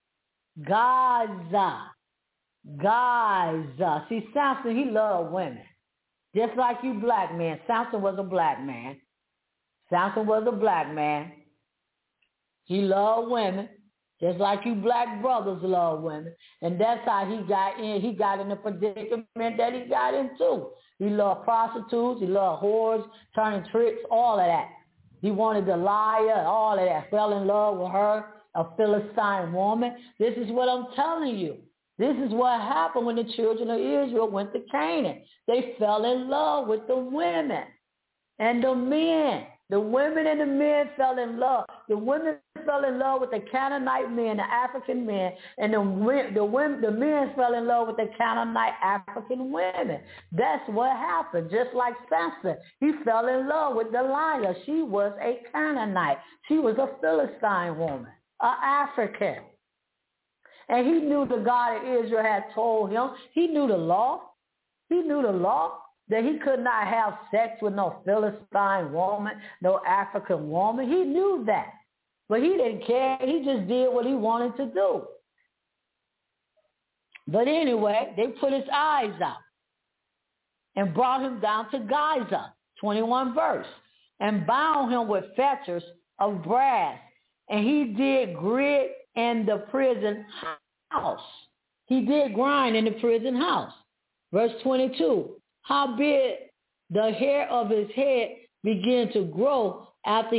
Gaza. See, Samson, he loved women. Just like you black men. Samson was a black man. He loved women. Just like you black brothers love women. And that's how he got in. He got in the predicament that he got into. He loved prostitutes. He loved whores, turning tricks, all of that. He wanted Delilah, all of that. Fell in love with her, a Philistine woman. This is what I'm telling you. This is what happened when the children of Israel went to Canaan. They fell in love with the women and the men. The women and the men fell in love. The women fell in love with the Canaanite men, the African men, and the men fell in love with the Canaanite African women. That's what happened. Just like Samson, he fell in love with Delilah. She was a Canaanite. She was a Philistine woman, an African. And he knew the God of Israel had told him. He knew the law. That he could not have sex with no Philistine woman, no African woman. He knew that. But he didn't care. He just did what he wanted to do. But anyway, they put his eyes out and brought him down to Gaza, 21 verse, and bound him with fetters of brass. And he did grit in the prison house. He did grind in the prison house. Verse 22. Howbeit the hair of his head began to grow after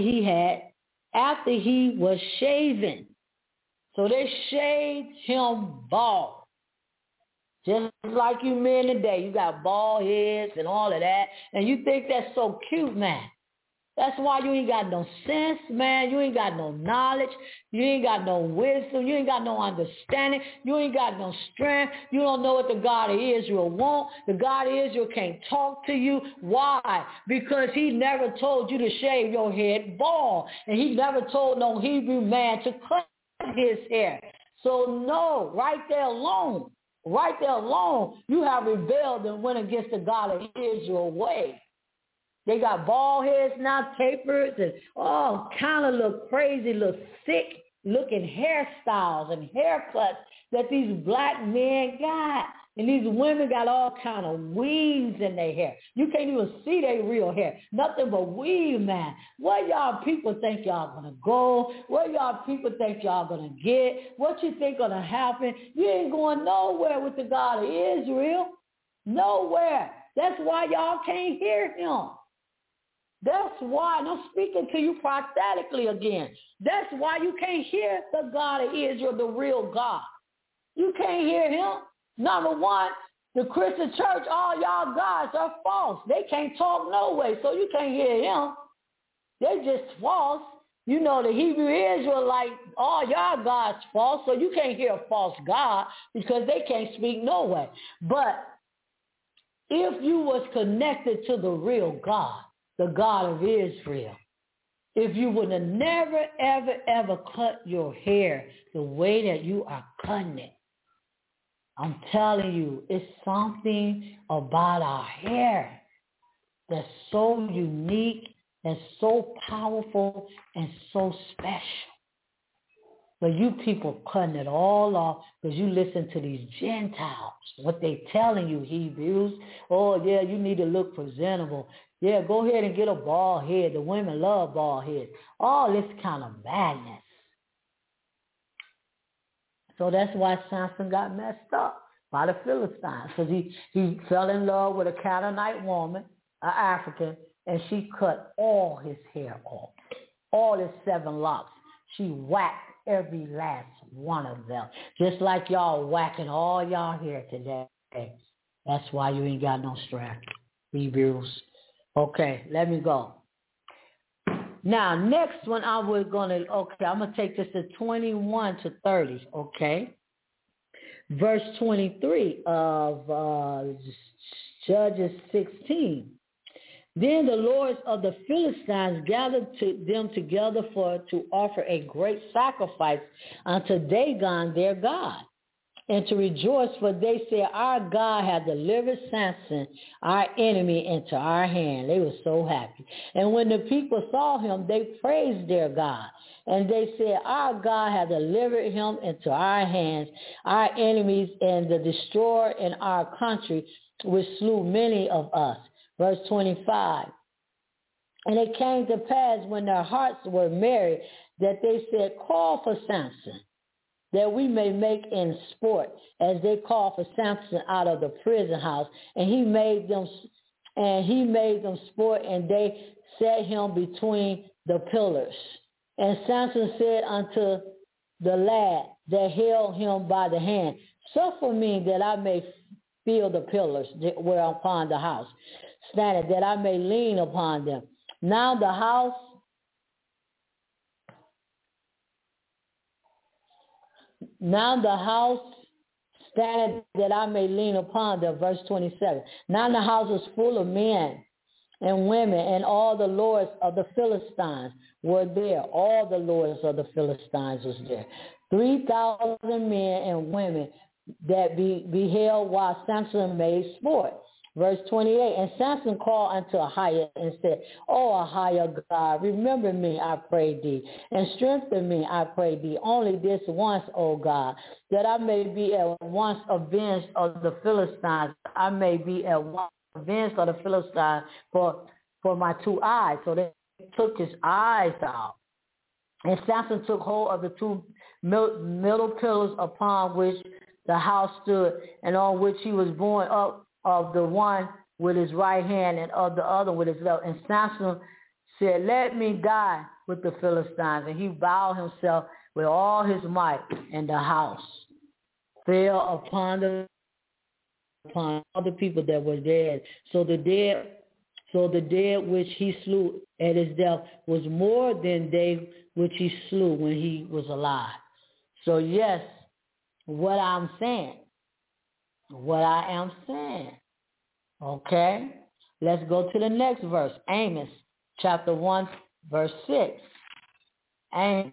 he was shaven. So they shaved him bald. Just like you men today, you got bald heads and all of that, and you think that's so cute, man. That's why you ain't got no sense, man. You ain't got no knowledge. You ain't got no wisdom. You ain't got no understanding. You ain't got no strength. You don't know what the God of Israel wants. The God of Israel can't talk to you. Why? Because he never told you to shave your head bald. And he never told no Hebrew man to cut his hair. So no, right there alone, you have rebelled and went against the God of Israel way. They got bald heads now, tapers, and all kind of look crazy, look sick looking hairstyles and haircuts that these black men got. And these women got all kind of weaves in their hair. You can't even see their real hair. Nothing but weave, man. Where y'all people think y'all going to go? Where y'all people think y'all going to get? What you think going to happen? You ain't going nowhere with the God of Israel. Nowhere. That's why y'all can't hear him. That's why, and I'm speaking to you prophetically again. That's why you can't hear the God of Israel, the real God. You can't hear him. Number one, the Christian church, all y'all gods are false. They can't talk no way, so you can't hear him. They're just false. You know, the Hebrew Israelite, all y'all gods false, so you can't hear a false God because they can't speak no way. But if you was connected to the real God, the God of Israel, if you would have never, ever, ever cut your hair the way that you are cutting it, I'm telling you, it's something about our hair that's so unique and so powerful and so special. But you people cutting it all off because you listen to these Gentiles, what they telling you, Hebrews. Oh, yeah, you need to look presentable. Yeah, go ahead and get a bald head. The women love bald heads. All this kind of madness. So that's why Samson got messed up by the Philistines, because he fell in love with a Canaanite woman, an African, and she cut all his hair off, all his 7 locks. She whacked every last one of them, just like y'all whacking all y'all hair today. That's why you ain't got no strap. Hebrews. Okay, let me go. Now, next one I'm going to take this to 21 to 30, okay? Verse 23 of Judges 16. Then the lords of the Philistines gathered them together to offer a great sacrifice unto Dagon their god, and to rejoice, for they said, our God hath delivered Samson, our enemy, into our hand. They were so happy. And when the people saw him, they praised their God. And they said, our God hath delivered him into our hands, our enemies, and the destroyer in our country, which slew many of us. Verse 25. And it came to pass when their hearts were merry that they said, call for Samson, that we may make in sport, as they called for Samson out of the prison house. And he made them sport, and they set him between the pillars. And Samson said unto the lad that held him by the hand, suffer me that I may feel the pillars whereupon the house standeth, that I may lean upon them. Now the house standeth, that I may lean upon them. Verse 27. Now the house was full of men and women, and all the lords of the Philistines were there. All the lords of the Philistines was there. 3,000 men and women that beheld while Samson made sport. Verse 28, and Samson called unto Ahiah and said, O Ahiah God, remember me, I pray thee, and strengthen me, I pray thee, only this once, O God, that I may be at once avenged of the Philistines. I may be at once avenged of the Philistines for my 2 eyes. So they took his eyes out. And Samson took hold of the 2 middle pillars upon which the house stood, and on which he was borne up, of the one with his right hand and of the other with his left. And Samson said, let me die with the Philistines. And he bowed himself with all his might, and the house fell upon all the people that were dead. So the dead which he slew at his death was more than they which he slew when he was alive. So yes, what I am saying, okay? Let's go to the next verse. Amos, chapter 1, verse 6. Amos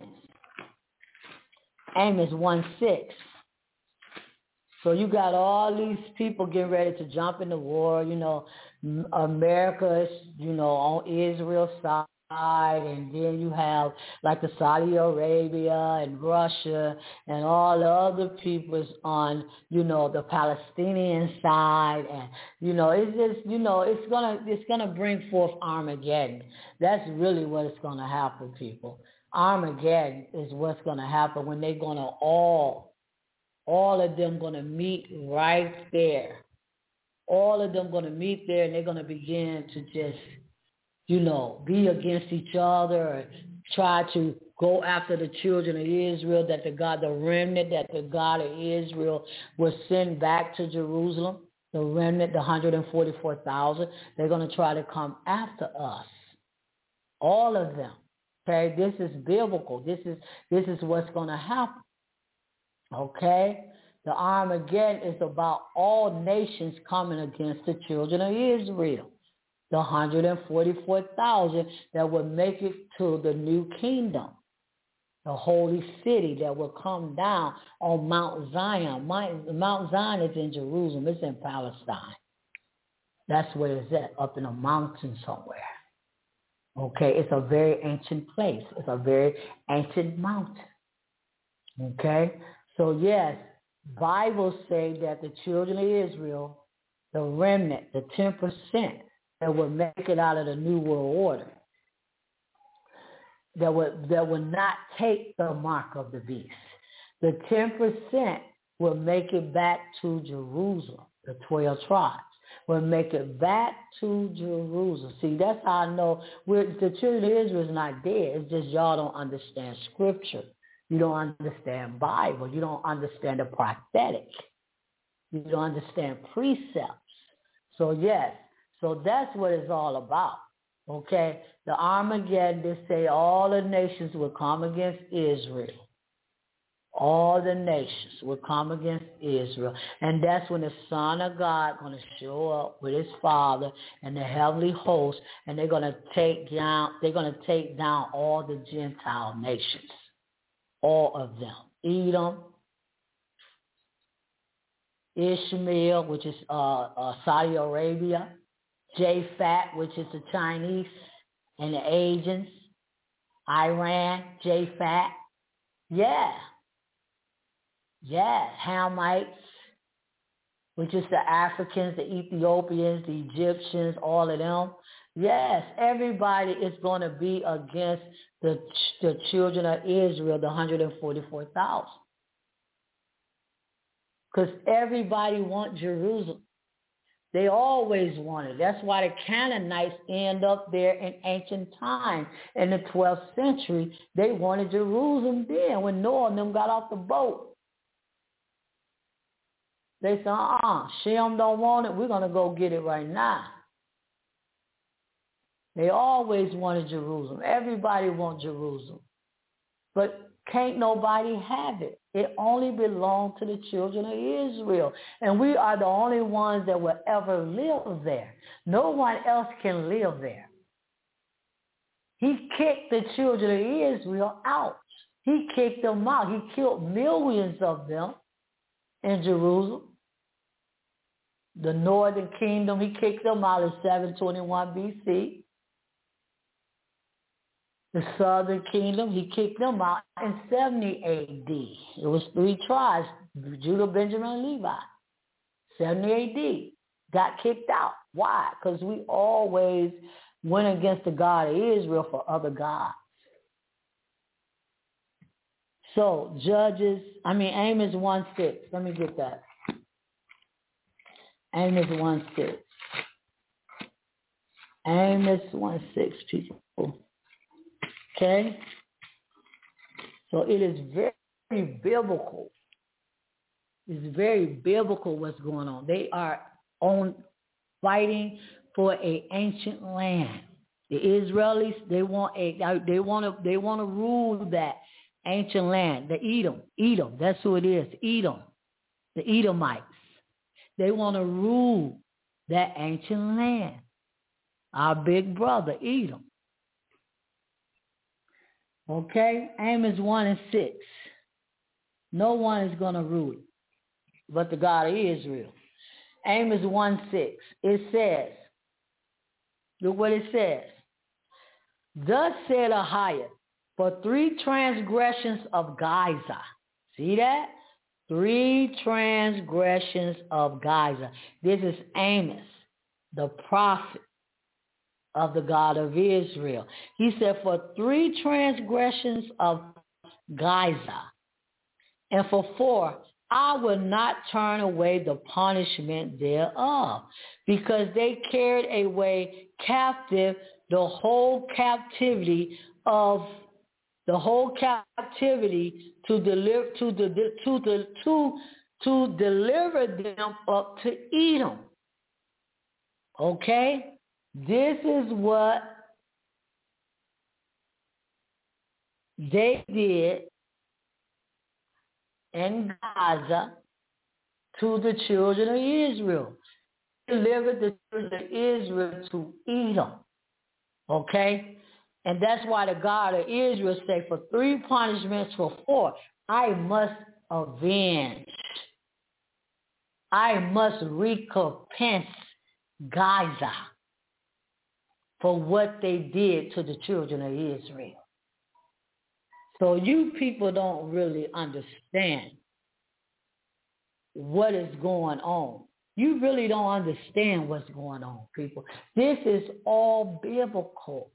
1:6. So you got all these people getting ready to jump in the war. You know, America is, on Israel's side. And then you have like the Saudi Arabia and Russia and all the other peoples on, the Palestinian side. And, it's just, it's gonna bring forth Armageddon. That's really what it's going to happen, people. Armageddon is what's going to happen when they're going to all of them going to meet right there. All of them going to meet there, and they're going to begin to just, be against each other, or try to go after the children of Israel, that the remnant that the God of Israel will send back to Jerusalem, the remnant, the 144,000. They're going to try to come after us. All of them. Okay, this is biblical. This is what's going to happen. Okay? The Armageddon is about all nations coming against the children of Israel. The 144,000 that will make it to the new kingdom, the holy city that will come down on Mount Zion. Mount Zion is in Jerusalem. It's in Palestine. That's where it's at, up in a mountain somewhere. Okay, it's a very ancient place. It's a very ancient mountain. Okay, so yes, Bibles say that the children of Israel, the remnant, the 10%, that will make it out of the New World Order, that will not take the mark of the beast. The 10% will make it back to Jerusalem, the 12 tribes. will make it back to Jerusalem. See, that's how I know the children of Israel is not dead. It's just y'all don't understand Scripture. You don't understand Bible. You don't understand the prophetic. You don't understand precepts. So, yes. So that's what it's all about. Okay? The Armageddon, they say all the nations will come against Israel. All the nations will come against Israel. And that's when the Son of God going to show up with his Father and the heavenly host, and they're going to take down all the Gentile nations. All of them. Edom, Ishmael, which is Saudi Arabia, Japhet, which is the Chinese and the Asians, Iran, Japhet. Yeah. Yeah, Hamites, which is the Africans, the Ethiopians, the Egyptians, all of them. Yes, everybody is going to be against the children of Israel, the 144,000. Because everybody wants Jerusalem. They always wanted. That's why the Canaanites end up there in ancient times. In the 12th century, they wanted Jerusalem then when Noah and them got off the boat. They said, Shem don't want it. We're going to go get it right now. They always wanted Jerusalem. Everybody wants Jerusalem. But can't nobody have it. It only belongs to the children of Israel. And we are the only ones that will ever live there. No one else can live there. He kicked the children of Israel out. He kicked them out. He killed millions of them in Jerusalem. The northern kingdom, he kicked them out in 721 BC. The southern kingdom, he kicked them out in 70 AD. It was 3 tribes, Judah, Benjamin, and Levi. 70 AD, got kicked out. Why? Because we always went against the God of Israel for other gods. So Amos 1:6. Let me get that. Amos 1:6. Amos 1:6, people. Okay? So it is very biblical. It's very biblical what's going on. They are fighting for an ancient land. The Israelis, they want to rule that ancient land. The Edom, that's who it is. Edom, the Edomites. They want to rule that ancient land. Our big brother, Edom. Okay? Amos 1:6. No one is going to rule it but the God of Israel. Amos 1:6. It says, look what it says. Thus said Ahiah, for 3 transgressions of Gaza. See that? 3 transgressions of Gaza. This is Amos, the prophet of the God of Israel. He said, for 3 transgressions of Gaza, and for 4, I will not turn away the punishment thereof, because they carried away captive the whole captivity to deliver them up to Edom. Okay? This is what they did in Gaza to the children of Israel. Delivered the children of Israel to Edom. Okay? And that's why the God of Israel said, for 3 punishments, for 4, I must avenge. I must recompense Gaza for what they did to the children of Israel. So you people don't really understand what is going on. You really don't understand what's going on, people. This is all biblical.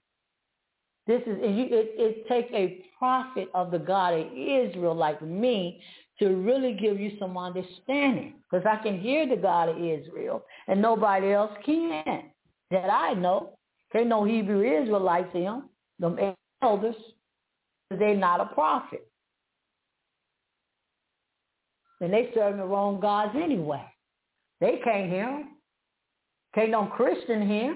It takes a prophet of the God of Israel like me to really give you some understanding. Because I can hear the God of Israel, and nobody else can that I know. There no Hebrew Israelites in them, them elders. They're not a prophet. And they serve the wrong gods anyway. They can't hear them. Can't no Christian hear.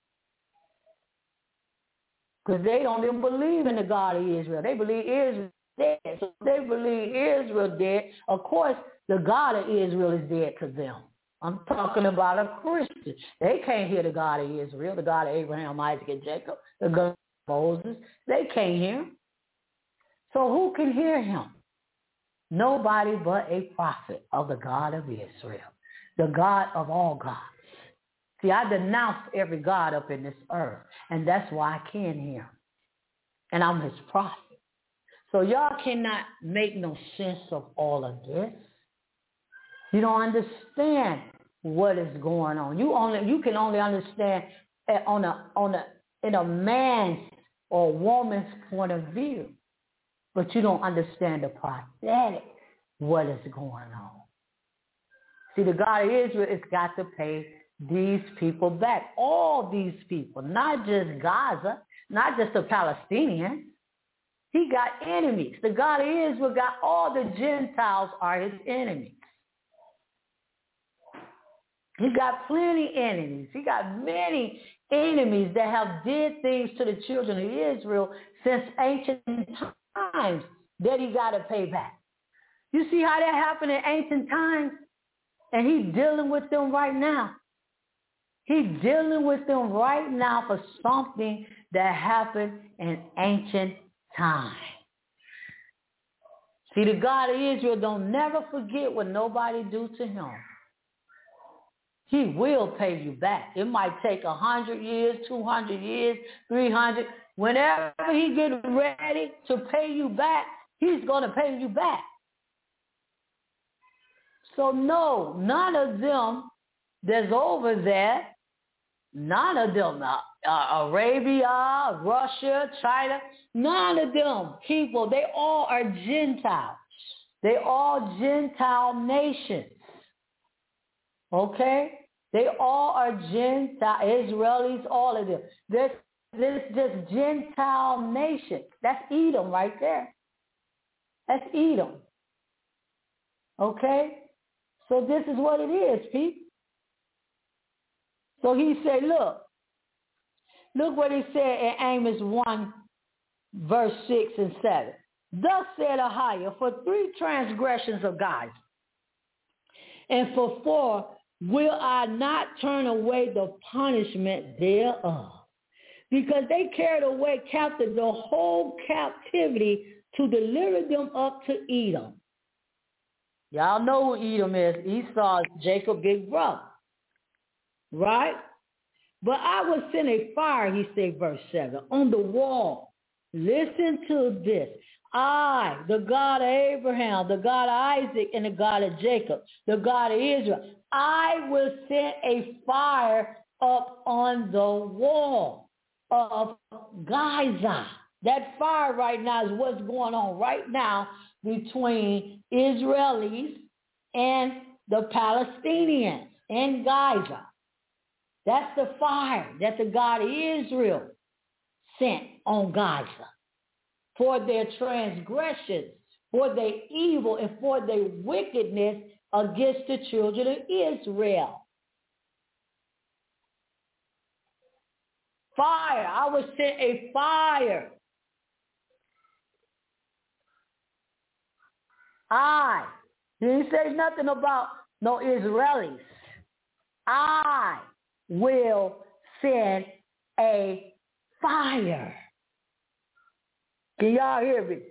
Because they don't even believe in the God of Israel. They believe Israel is dead. So if they believe Israel dead, of course, the God of Israel is dead to them. I'm talking about a Christian. They can't hear the God of Israel, the God of Abraham, Isaac, and Jacob, the God of Moses. They can't hear him. So who can hear him? Nobody but a prophet of the God of Israel, the God of all gods. See, I denounce every God up in this earth, and that's why I can hear him. And I'm his prophet. So y'all cannot make no sense of all of this. You don't understand what is going on. You can only understand in a man's or woman's point of view, but you don't understand the prophetic, what is going on. See, the God of Israel has got to pay these people back. All these people, not just Gaza, not just the Palestinians. He got enemies. The God of Israel got all the Gentiles are his enemies. He got plenty enemies. He got many enemies that have did things to the children of Israel since ancient times that he got to pay back. You see how that happened in ancient times? And he's dealing with them right now. He's dealing with them right now for something that happened in ancient times. See, the God of Israel don't never forget what nobody do to him. He will pay you back. It might take 100 years, 200 years, 300. Whenever he gets ready to pay you back, he's going to pay you back. So no, none of them that's over there, none of them, Arabia, Russia, China, none of them people, they all are Gentiles. They all Gentile nations. Okay? They all are Gentile, Israelis, all of them. This just Gentile nation. That's Edom right there. That's Edom. Okay? So this is what it is, Pete. So he said, look what he said in Amos 1, verse 6 and 7. Thus said Ahiah, for 3 transgressions of God, and for 4 will I not turn away the punishment thereof, because they carried away captive the whole captivity to deliver them up to Edom. Y'all know who Edom is. Esau is Jacob's big brother. Right? But I will send a fire, he said, verse 7, on the wall. Listen to this. I, the God of Abraham, the God of Isaac, and the God of Jacob, the God of Israel, I will send a fire up on the wall of Gaza. That fire right now is what's going on right now between Israelis and the Palestinians in Gaza. That's the fire that the God of Israel sent on Gaza for their transgressions, for their evil, and for their wickedness against the children of Israel. Fire. I will send a fire. He didn't say nothing about no Israelis. I will send a fire. Can y'all hear me?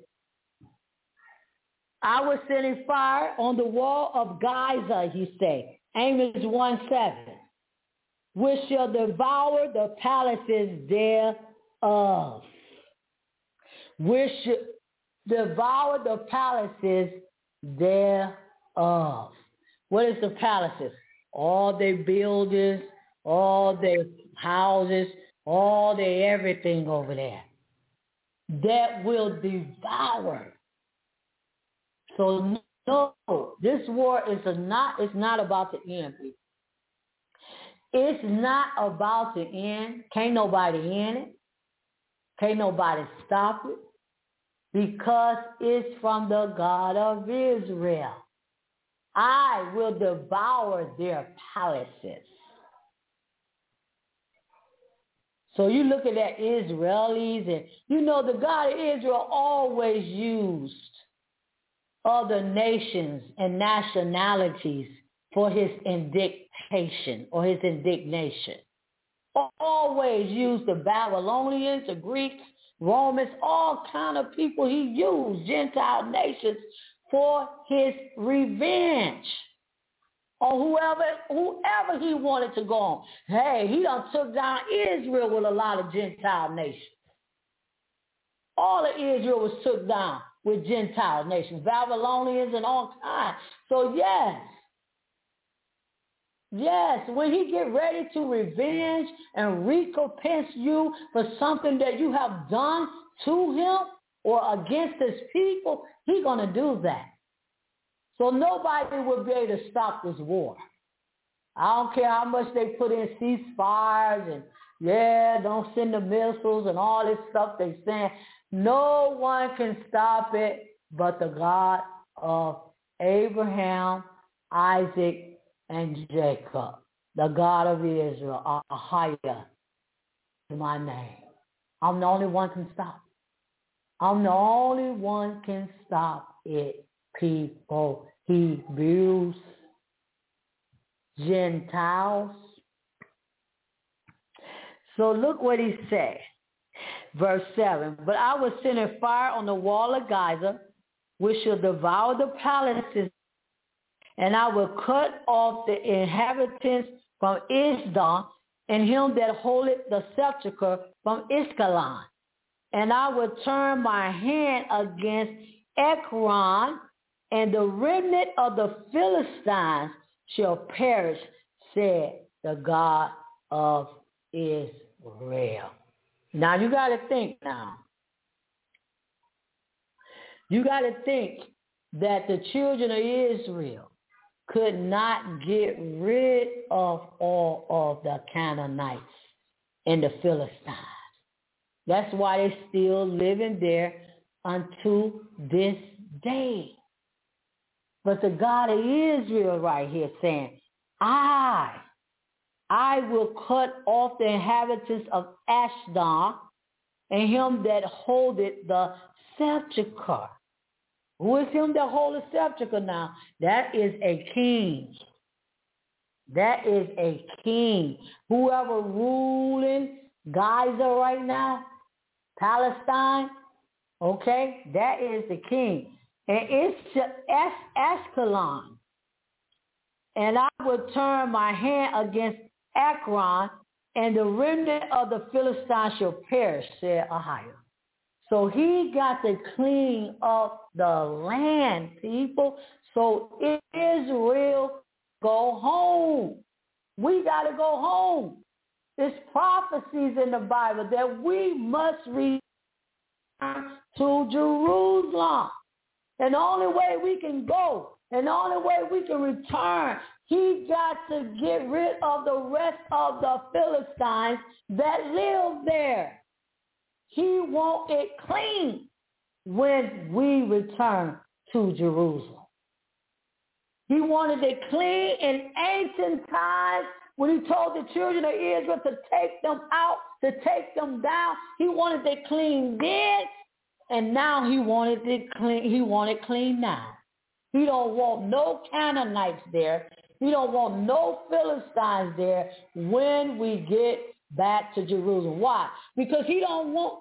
I will send a fire on the wall of Gaza, he said. Amos 1:7. Which shall devour the palaces thereof. Which shall devour the palaces thereof. What is the palaces? All their buildings, all their houses, all their everything over there. That will devour. So No, this war it's not about to end, people. It's not about to end. Can't nobody end it. Can't nobody stop it. Because it's from the God of Israel. I will devour their palaces. So you looking at Israelis, and you know the God of Israel always used other nations and nationalities for his indignation or his indignation. Always used the Babylonians, the Greeks, Romans, all kind of people he used, Gentile nations, for his revenge on whoever he wanted to go on. Hey, he done took down Israel with a lot of Gentile nations. All of Israel was took down with Gentile nations, Babylonians and all kinds. So yes, when he get ready to revenge and recompense you for something that you have done to him or against his people, he's going to do that. So nobody will be able to stop this war. I don't care how much they put in ceasefires and, don't send the missiles and all this stuff they saying. No one can stop it but the God of Abraham, Isaac, and Jacob, the God of Israel. Ahia is my name. I'm the only one can stop it. I'm the only one can stop it, people. Hebrews, Gentiles. So look what he said. Verse 7, but I will send a fire on the wall of Gaza, which shall devour the palaces, and I will cut off the inhabitants from Isdon, and him that holdeth the sepulchre from Iskalon. And I will turn my hand against Ekron, and the remnant of the Philistines shall perish, said the God of Israel. Now you got to think now. You got to think that the children of Israel could not get rid of all of the Canaanites and the Philistines. That's why they're still living there unto this day. But the God of Israel right here saying, I will cut off the inhabitants of Ashdod and him that holdeth the sepulchre. Who is him that holdeth the sepulchre now? That is a king. That is a king. Whoever ruling Gaza right now, Palestine, okay, that is the king. And it's Ashkelon. And I will turn my hand against Ekron, and the remnant of the Philistines shall perish, said Ahio. So he got to clean up the land, people. So Israel, go home. We got to go home. There's prophecies in the Bible that we must return to Jerusalem. And the only way we can go, and the only way we can return, he got to get rid of the rest of the Philistines that live there. He want it clean when we return to Jerusalem. He wanted it clean in ancient times when he told the children of Israel to take them out, to take them down. He wanted it clean then, and now he wanted it clean. He wanted it clean now. He don't want no Canaanites there. He don't want no Philistines there when we get back to Jerusalem. Why? Because he don't want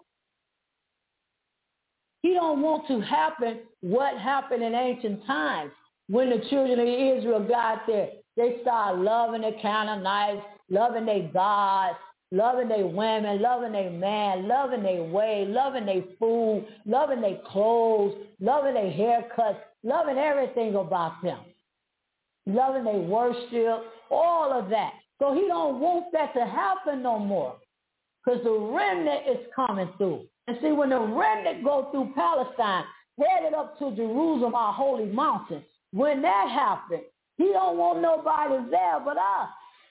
to happen what happened in ancient times when the children of Israel got there. They started loving the Canaanites, loving their gods, loving their women, loving their man, loving their way, loving their food, loving their clothes, loving their haircuts, loving everything about them, loving their worship, all of that. So he don't want that to happen no more because the remnant is coming through. And see, when the remnant go through Palestine, headed up to Jerusalem, our holy mountain, when that happened, he don't want nobody there but us.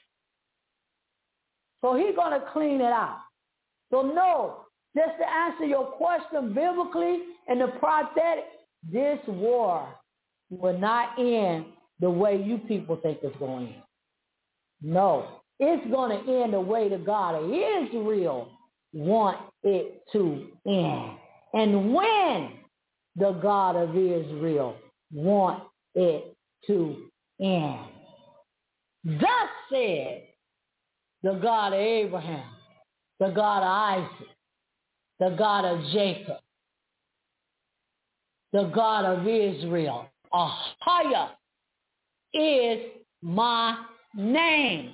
So he's going to clean it out. So no, just to answer your question biblically and the prophetic, this war will not end the way you people think it's going to end. No, it's going to end the way the God of Israel want it to end. And when the God of Israel want it to end. Thus said the God of Abraham, the God of Isaac, the God of Jacob, the God of Israel. Ahia is my name.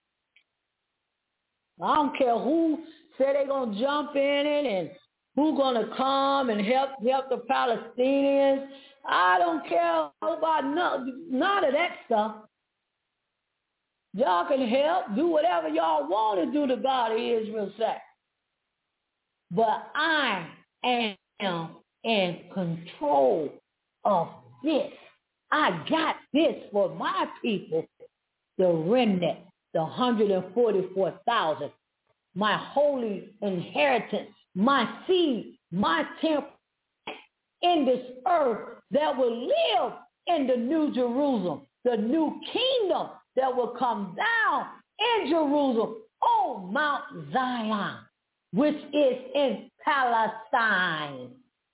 I don't care who say they're going to jump in it and who's going to come and help the Palestinians. I don't care about none of that stuff. Y'all can help, do whatever y'all want to do, the God of Israel say. But I am in control of this. I got this for my people, the remnant, the 144,000, my holy inheritance, my seed, my temple in this earth that will live in the new Jerusalem, the new kingdom that will come down in Jerusalem on Mount Zion, which is in Palestine.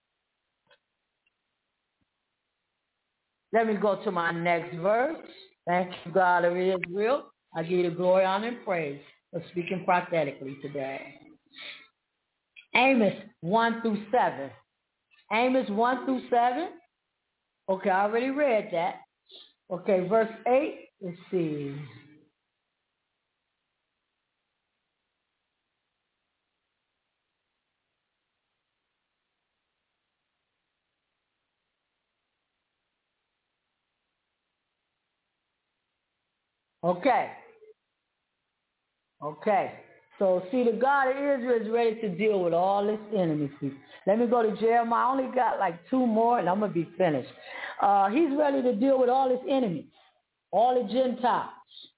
Let me go to my next verse. Thank you, God of Israel. I give you the glory, honor, and praise for speaking prophetically today. Amos 1 through 7. Amos 1 through 7. Okay, I already read that. Okay, verse 8. Let's see. Okay. So, see, the God of Israel is ready to deal with all his enemies. Let me go to Jeremiah. I only got like 2 more, and I'm going to be finished. He's ready to deal with all his enemies, all the Gentiles,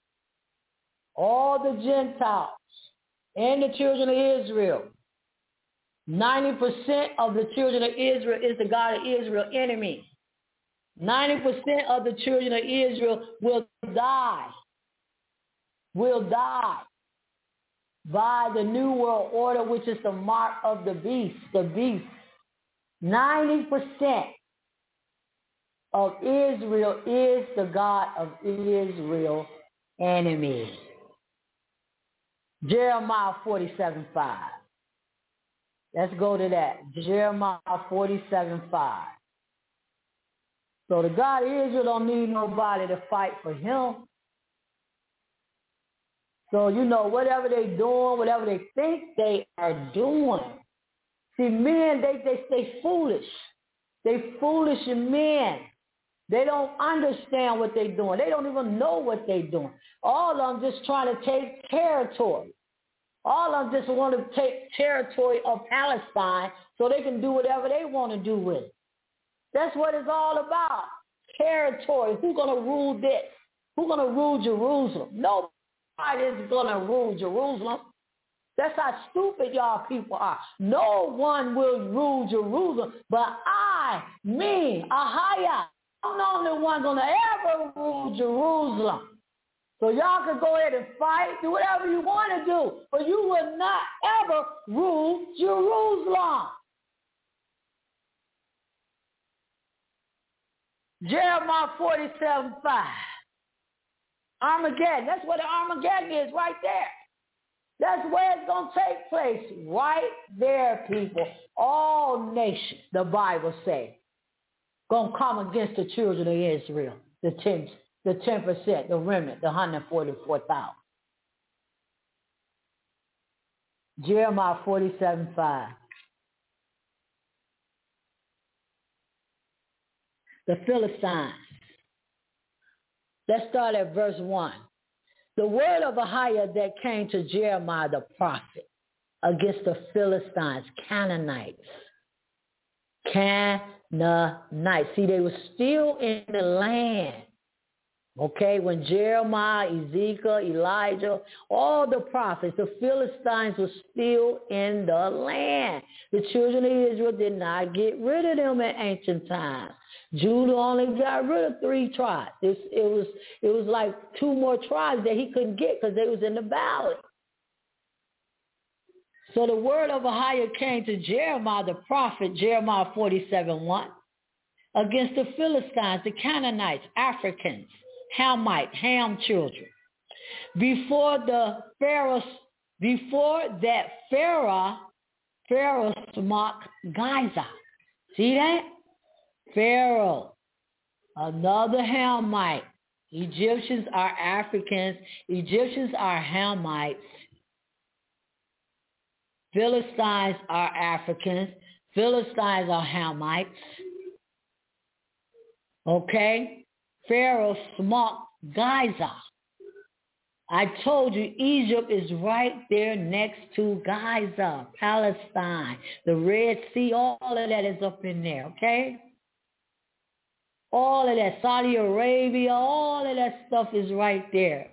and the children of Israel. 90% of the children of Israel is the God of Israel enemy. 90% of the children of Israel will die by the New World Order, which is the mark of the beast, 90% of Israel is the God of Israel enemy. Jeremiah 47:5. Let's go to that. Jeremiah 47:5. So the God of Israel don't need nobody to fight for him. So, whatever they're doing, whatever they think they are doing. See, men, they stay foolish. They foolish men. They don't understand what they're doing. They don't even know what they're doing. All of them just trying to take territory. All of them just want to take territory of Palestine so they can do whatever they want to do with it. That's what it's all about. Territory. Who's going to rule this? Who's going to rule Jerusalem? Nobody is going to rule Jerusalem. That's how stupid y'all people are. No one will rule Jerusalem, but Ahia, I'm the only one going to ever rule Jerusalem. So y'all can go ahead and fight, do whatever you want to do, but you will not ever rule Jerusalem. Jeremiah 47:5. Armageddon. That's what the Armageddon is right there. That's where it's going to take place. Right there, people. All nations, the Bible says, going to come against the children of Israel. The 10%, the remnant, the 144,000. Jeremiah 47:5. The Philistines. Let's start at verse 1. The word of Ahia that came to Jeremiah the prophet against the Philistines, Canaanites, Canaanites. See, they were still in the land. Okay, when Jeremiah, Ezekiel, Elijah, all the prophets, the Philistines were still in the land. The children of Israel did not get rid of them in ancient times. Judah only got rid of 3 tribes. It was like 2 more tribes that he couldn't get because they was in the valley. So the word of Ahijah came to Jeremiah the prophet, Jeremiah 47:1, against the Philistines, the Canaanites, Africans, Hamite, Ham children. Before that Pharaoh smote Gaza. See that? Pharaoh, another Hamite. Egyptians are Africans. Egyptians are Hamites. Philistines are Africans. Philistines are Hamites. Okay? Pharaoh smote Gaza. I told you Egypt is right there next to Gaza, Palestine, the Red Sea, all of that is up in there, okay? All of that, Saudi Arabia, all of that stuff is right there.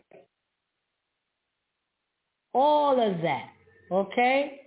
All of that, okay?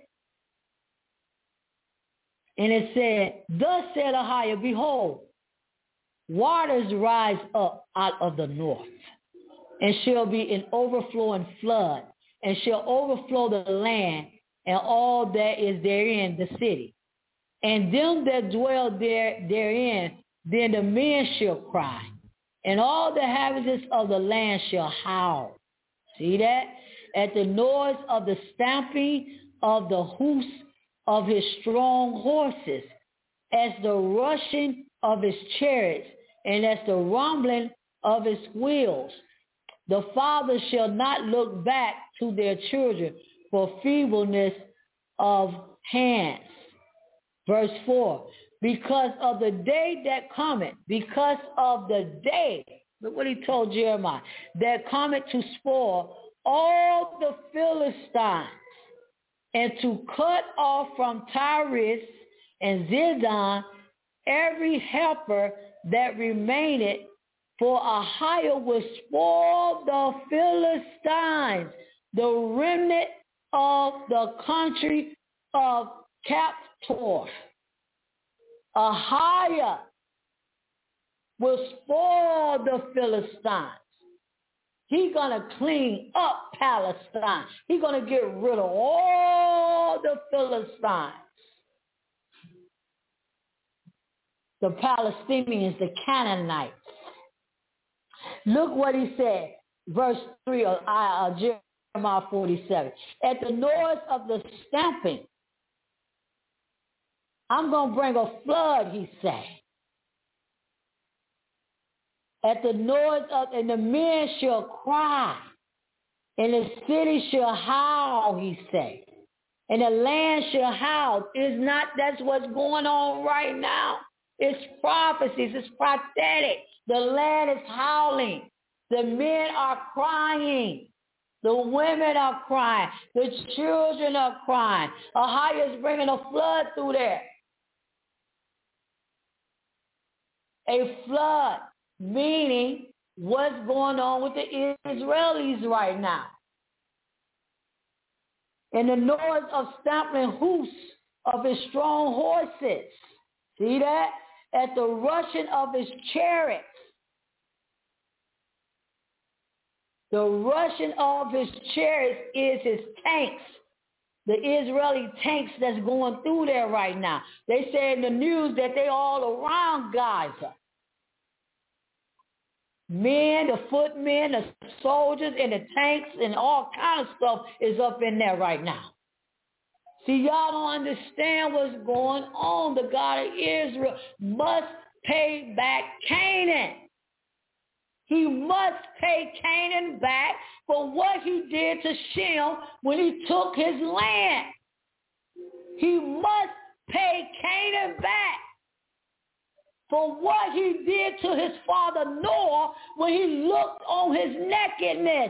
And it said, thus said Ahijah, behold, waters rise up out of the north, and shall be an overflowing flood, and shall overflow the land and all that is therein, the city. And them that dwell therein, then the men shall cry, and all the inhabitants of the land shall howl. See that? At the noise of the stamping of the hoofs of his strong horses, as the rushing of his chariots, and as the rumbling of his wheels. The fathers shall not look back to their children for feebleness of hands. Verse 4, because of the day that cometh, because of the day, look what he told Jeremiah, that cometh to spoil all the Philistines, and to cut off from Tyrus and Zidon every helper that remaineth, for Ahijah will spoil the Philistines, the remnant of the country of Captor. Ahijah will spoil the Philistines. He's going to clean up Palestine. He's going to get rid of all the Philistines. The Palestinians, the Canaanites. Look what he said, verse 3 of Jeremiah 47. At the noise of the stamping, I'm going to bring a flood, he said. At the noise of, and the men shall cry, and the city shall howl, he said. And the land shall howl. That's what's going on right now. It's prophecies. It's prophetic. The land is howling. The men are crying. The women are crying. The children are crying. Ahijah is bringing a flood through there. A flood, meaning what's going on with the Israelis right now. And the noise of stamping hoofs of his strong horses. See that? At the rushing of his chariots. The rushing of his chariots is his tanks. The Israeli tanks that's going through there right now. They say in the news that they all around Gaza. Men, the footmen, the soldiers, and the tanks, and all kind of stuff is up in there right now. See, y'all don't understand what's going on. The God of Israel must pay back Canaan. He must pay Canaan back for what he did to Shem when he took his land. He must pay Canaan back for what he did to his father Noah when he looked on his nakedness.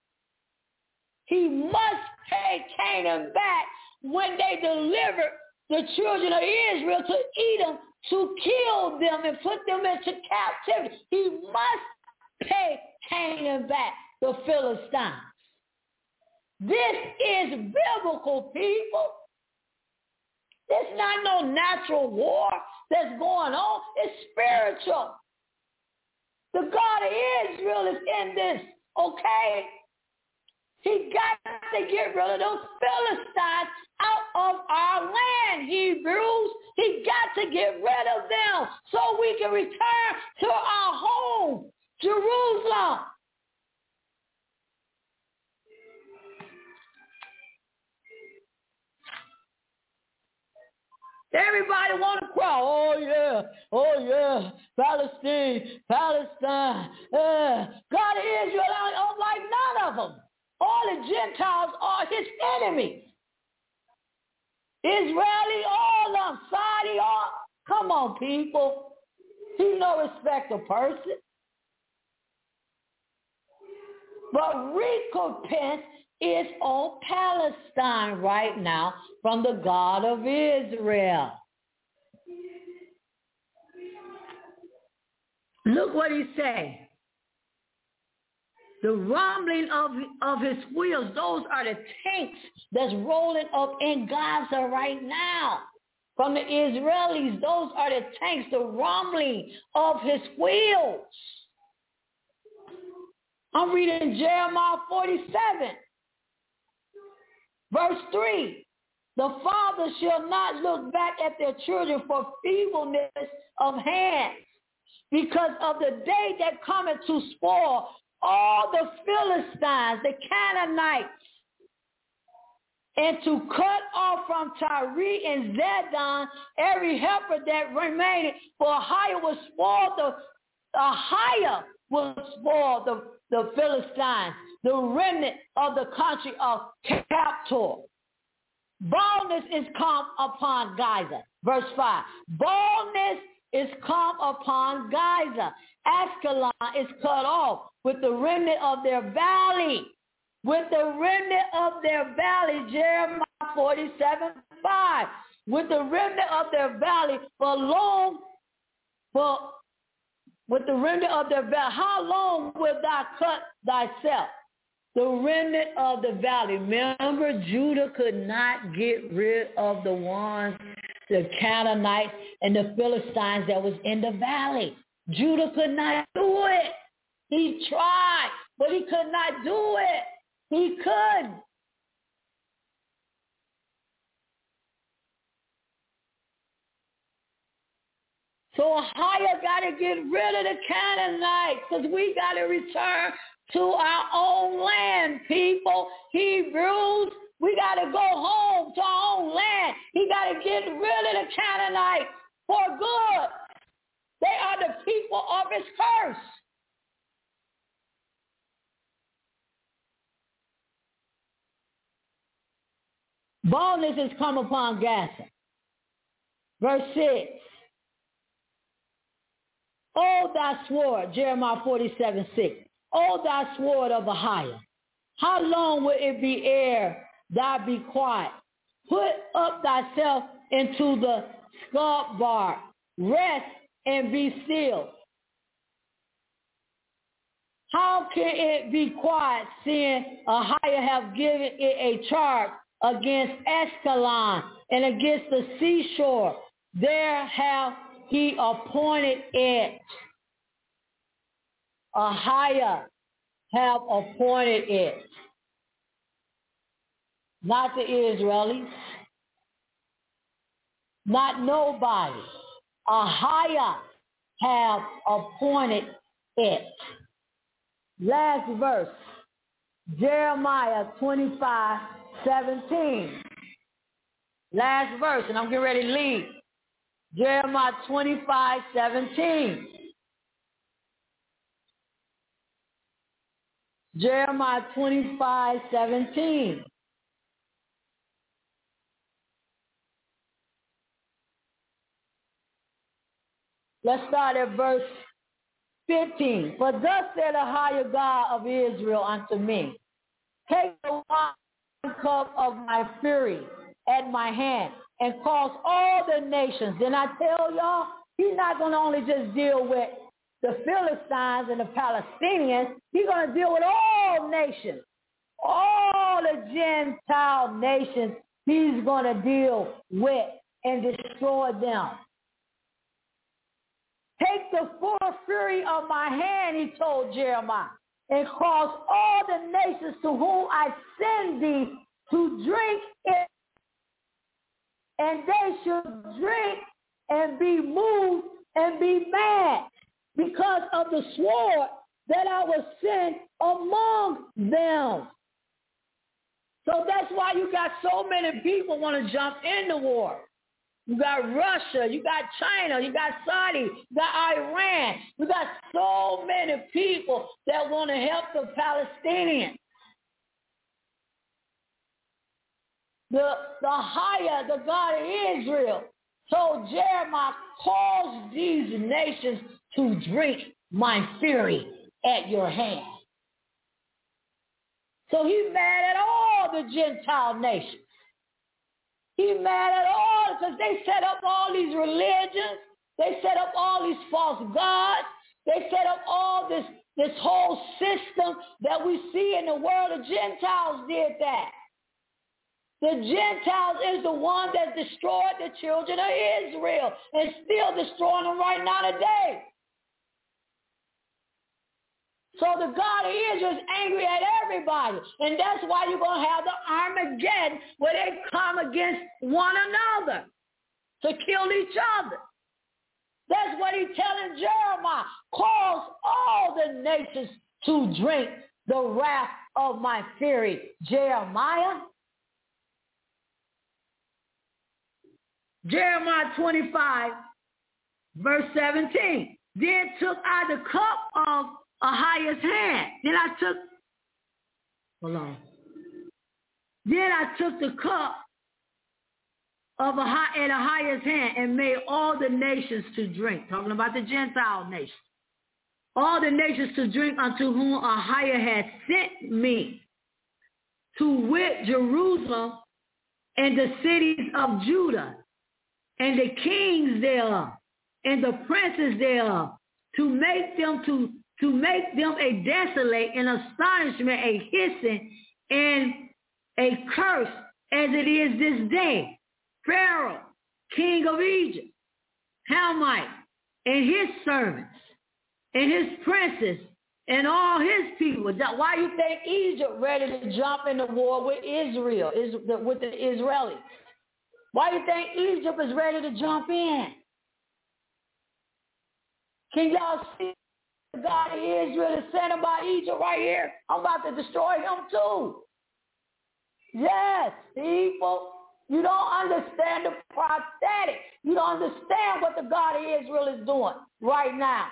He must pay Canaan back when they delivered the children of Israel to Edom to kill them and put them into captivity. He must pay Canaan back, the Philistines. This is biblical, people. It's not no natural war that's going on. It's spiritual. The God of Israel is in this, okay? He got to get rid of those Philistines out of our land, Hebrews. He got to get rid of them so we can return to our home, Jerusalem. Everybody want to cry. Oh yeah, Palestine. God of Israel, I don't like none of them. All the Gentiles are his enemies. Israeli, all of them, Saudi, all. Come on, people. He no respect of person. But recompense is on Palestine right now from the God of Israel. Look what he said. The rumbling of his wheels, those are the tanks that's rolling up in Gaza right now. From the Israelis, those are the tanks, the rumbling of his wheels. I'm reading Jeremiah 47, verse 3. The father shall not look back at their children for feebleness of hands, because of the day that cometh to spoil all the Philistines, the Canaanites, and to cut off from Tyre and Zidon every helper that remained, for Ahijah will spoil the Philistines, the remnant of the country of Captor. Boldness is come upon Gaza. Verse 5. Boldness is come upon Gaza. Ascalon is cut off with the remnant of their valley. With the remnant of their valley, Jeremiah 47:5. With the remnant of their valley, with the remnant of their valley, how long wilt thou cut thyself? The remnant of the valley. Remember, Judah could not get rid of the ones, the Canaanites and the Philistines that was in the valley. Judah could not do it. He tried, but he could not do it. He couldn't. So Ahijah got to get rid of the Canaanites because we got to return to our own land, people. Hebrews, we got to go home to our own land. He got to get rid of the Canaanites for good. They are the people of his curse. Boldness has come upon Gaza. Verse 6. O thy sword, Jeremiah 47:6. O thy sword of Ahijah, how long will it be ere thou be quiet? Put up thyself into the scalp bar. Rest and be still. How can it be quiet, seeing Ahijah have given it a charge against Ascalon and against the seashore? There have he appointed it. Ahijah have appointed it. Not the Israelis. Not nobody. Ahijah have appointed it. Last verse. Jeremiah 25:17. Last verse, and I'm getting ready to leave. Jeremiah 25:17. Jeremiah 25:17. Let's start at verse 15. For thus said Ahijah, God of Israel, unto me, take the wine cup of my fury at my hand, and cause all the nations. Then I tell y'all, he's not going to only just deal with the Philistines and the Palestinians. He's going to deal with all nations. All the Gentile nations he's going to deal with and destroy them. Take the full fury of my hand, he told Jeremiah, and cause all the nations to whom I send thee to drink it, and they should drink and be moved and be mad because of the sword that I will send among them. So that's why you got so many people want to jump in the war. You got Russia, you got China, you got Saudi, you got Iran. You got so many people that want to help the Palestinians. The God of Israel, told Jeremiah, cause these nations to drink my fury at your hand. So he's mad at all the Gentile nations. He's mad at all because they set up all these religions. They set up all these false gods. They set up all this whole system that we see in the world. The Gentiles did that. The Gentiles is the one that destroyed the children of Israel and still destroying them right now today. So the God of Israel is angry at everybody. And that's why you're going to have the Armageddon where they come against one another to kill each other. That's what he's telling Jeremiah. Cause all the nations to drink the wrath of my fury. Jeremiah 25, verse 17. Then took I the cup of Ahiah's hand. Then I took the cup of Ahiah's hand and made all the nations to drink. Talking about the Gentile nations. All the nations to drink unto whom Ahiah had sent me, to wit Jerusalem and the cities of Judah, and the kings thereof, and the princes thereof, to make them a desolate, an astonishment, a hissing, and a curse, as it is this day. Pharaoh, king of Egypt, Hamite, and his servants, and his princes, and all his people. Why you think Egypt ready to jump in the war with Israel, with the Israelis? Why do you think Egypt is ready to jump in? Can y'all see the God of Israel is saying about Egypt right here? I'm about to destroy him too. Yes, people, you don't understand the prophetic. You don't understand what the God of Israel is doing right now.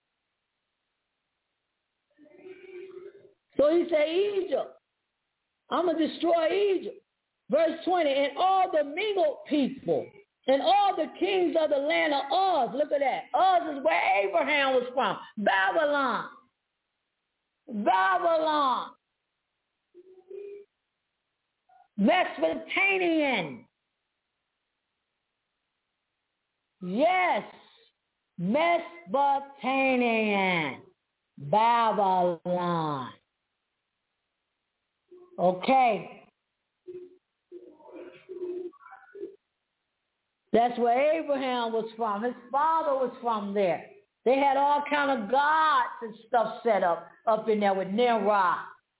So he said, Egypt, I'm going to destroy Egypt. Verse 20, and all the mingled people and all the kings of the land of Uz, look at that. Uz is where Abraham was from. Babylon. Mesopotamian. Yes, Mesopotamian. Babylon. Okay. That's where Abraham was from. His father was from there. They had all kind of gods and stuff set up in there with Nimrod.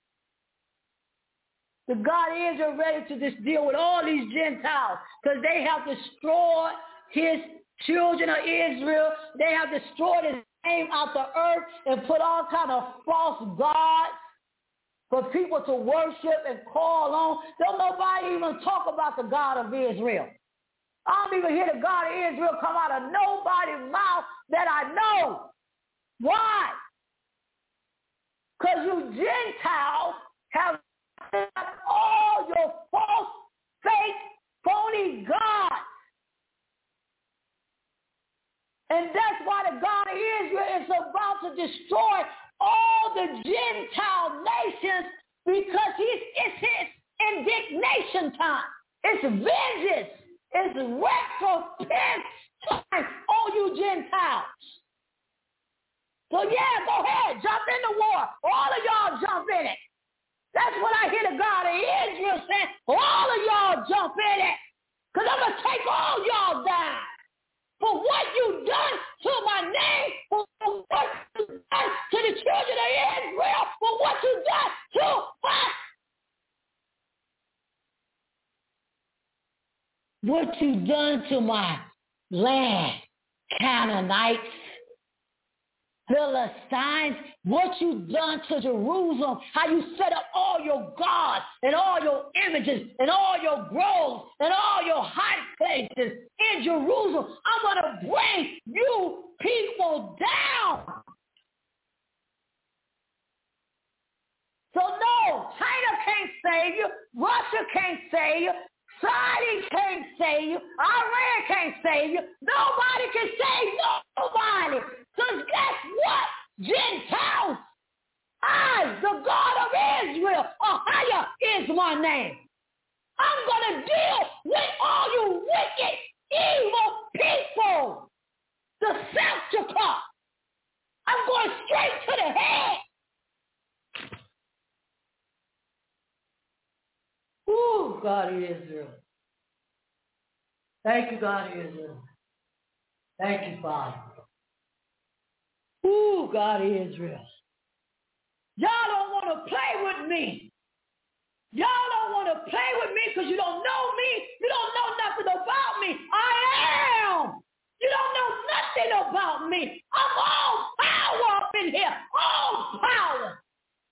The God of Israel ready to just deal with all these Gentiles because they have destroyed his children of Israel. They have destroyed his name out the earth and put all kind of false gods for people to worship and call on. Don't nobody even talk about the God of Israel. I don't even hear the God of Israel come out of nobody's mouth that I know. Why? Because you Gentiles have all your false, fake, phony gods. And that's why the God of Israel is about to destroy all the Gentile nations because it's his indignation time. It's vengeance. is recompense time on you Gentiles. So yeah, go ahead, jump in the war. All of y'all jump in it. That's what I hear the God of Israel saying. All of y'all jump in it. Because I'm going to take all y'all down. For what you done to my name, for what you done to the children of Israel, for what you done to us. What you done to my land, Canaanites, Philistines, what you done to Jerusalem, how you set up all your gods and all your images and all your groves and all your high places in Jerusalem. I'm going to bring you people down. So no, China can't save you. Russia can't save you. Saudi can't save you. Iran can't save you. Nobody can save nobody. Because guess what? Gentiles, I, the God of Israel, Ahia is my name. I'm going to deal with all you wicked, evil people. The Sepulchre. I'm going straight to the head. Ooh, God of Israel. Thank you, God of Israel. Thank you, Father. Ooh, God of Israel. Y'all don't want to play with me. Y'all don't want to play with me because you don't know me. You don't know nothing about me. I am. You don't know nothing about me. I'm all power up in here. All power.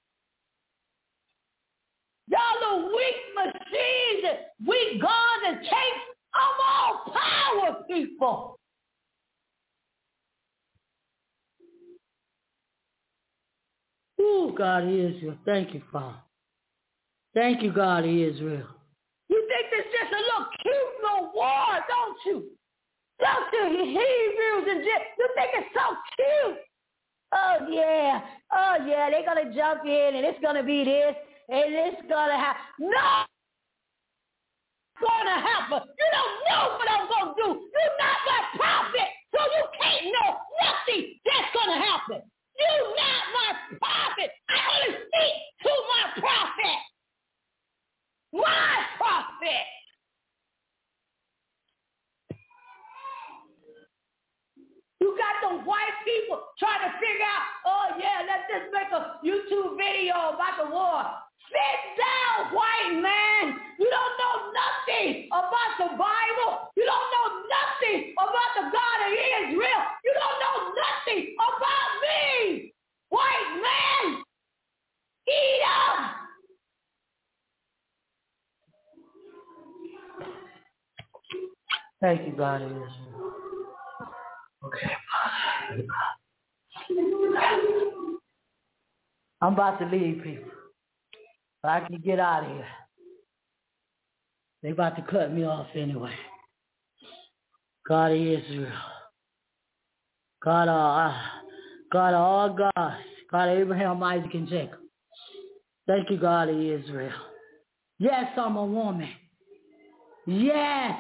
Y'all little weak machines and weak guns and tapes. I'm all power, people. Ooh, God of Israel. Thank you, Father. Thank you, God of Israel. You think this is just a little cute little war, don't you? Don't you, Hebrews and you think it's so cute? Oh, yeah, they're going to jump in and it's going to be this and it's going to happen. No! Going to happen. You don't know what I'm going to do. You're not my prophet, so you can't know nothing that's going to happen. You're not my prophet. I only speak to my prophet. My prophet. You got those white people trying to figure out, oh, yeah, let's just make a YouTube video about the war. Sit down, white man. You don't know nothing about the Bible. You don't know nothing about the God of Israel. You don't know nothing about me. White man, eat up. Thank you, God of Israel. Okay. I'm about to leave, people. So I can get out of here. They about to cut me off anyway. God of Israel. God of all gods. God of Abraham, Isaac, and Jacob. Thank you, God of Israel. Yes, I'm a woman. Yes.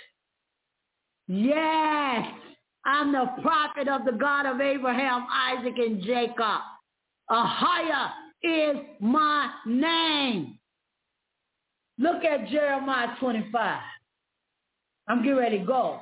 Yes. I'm the prophet of the God of Abraham, Isaac, and Jacob. Ahia is my name. Look at Jeremiah 25. I'm getting ready to go.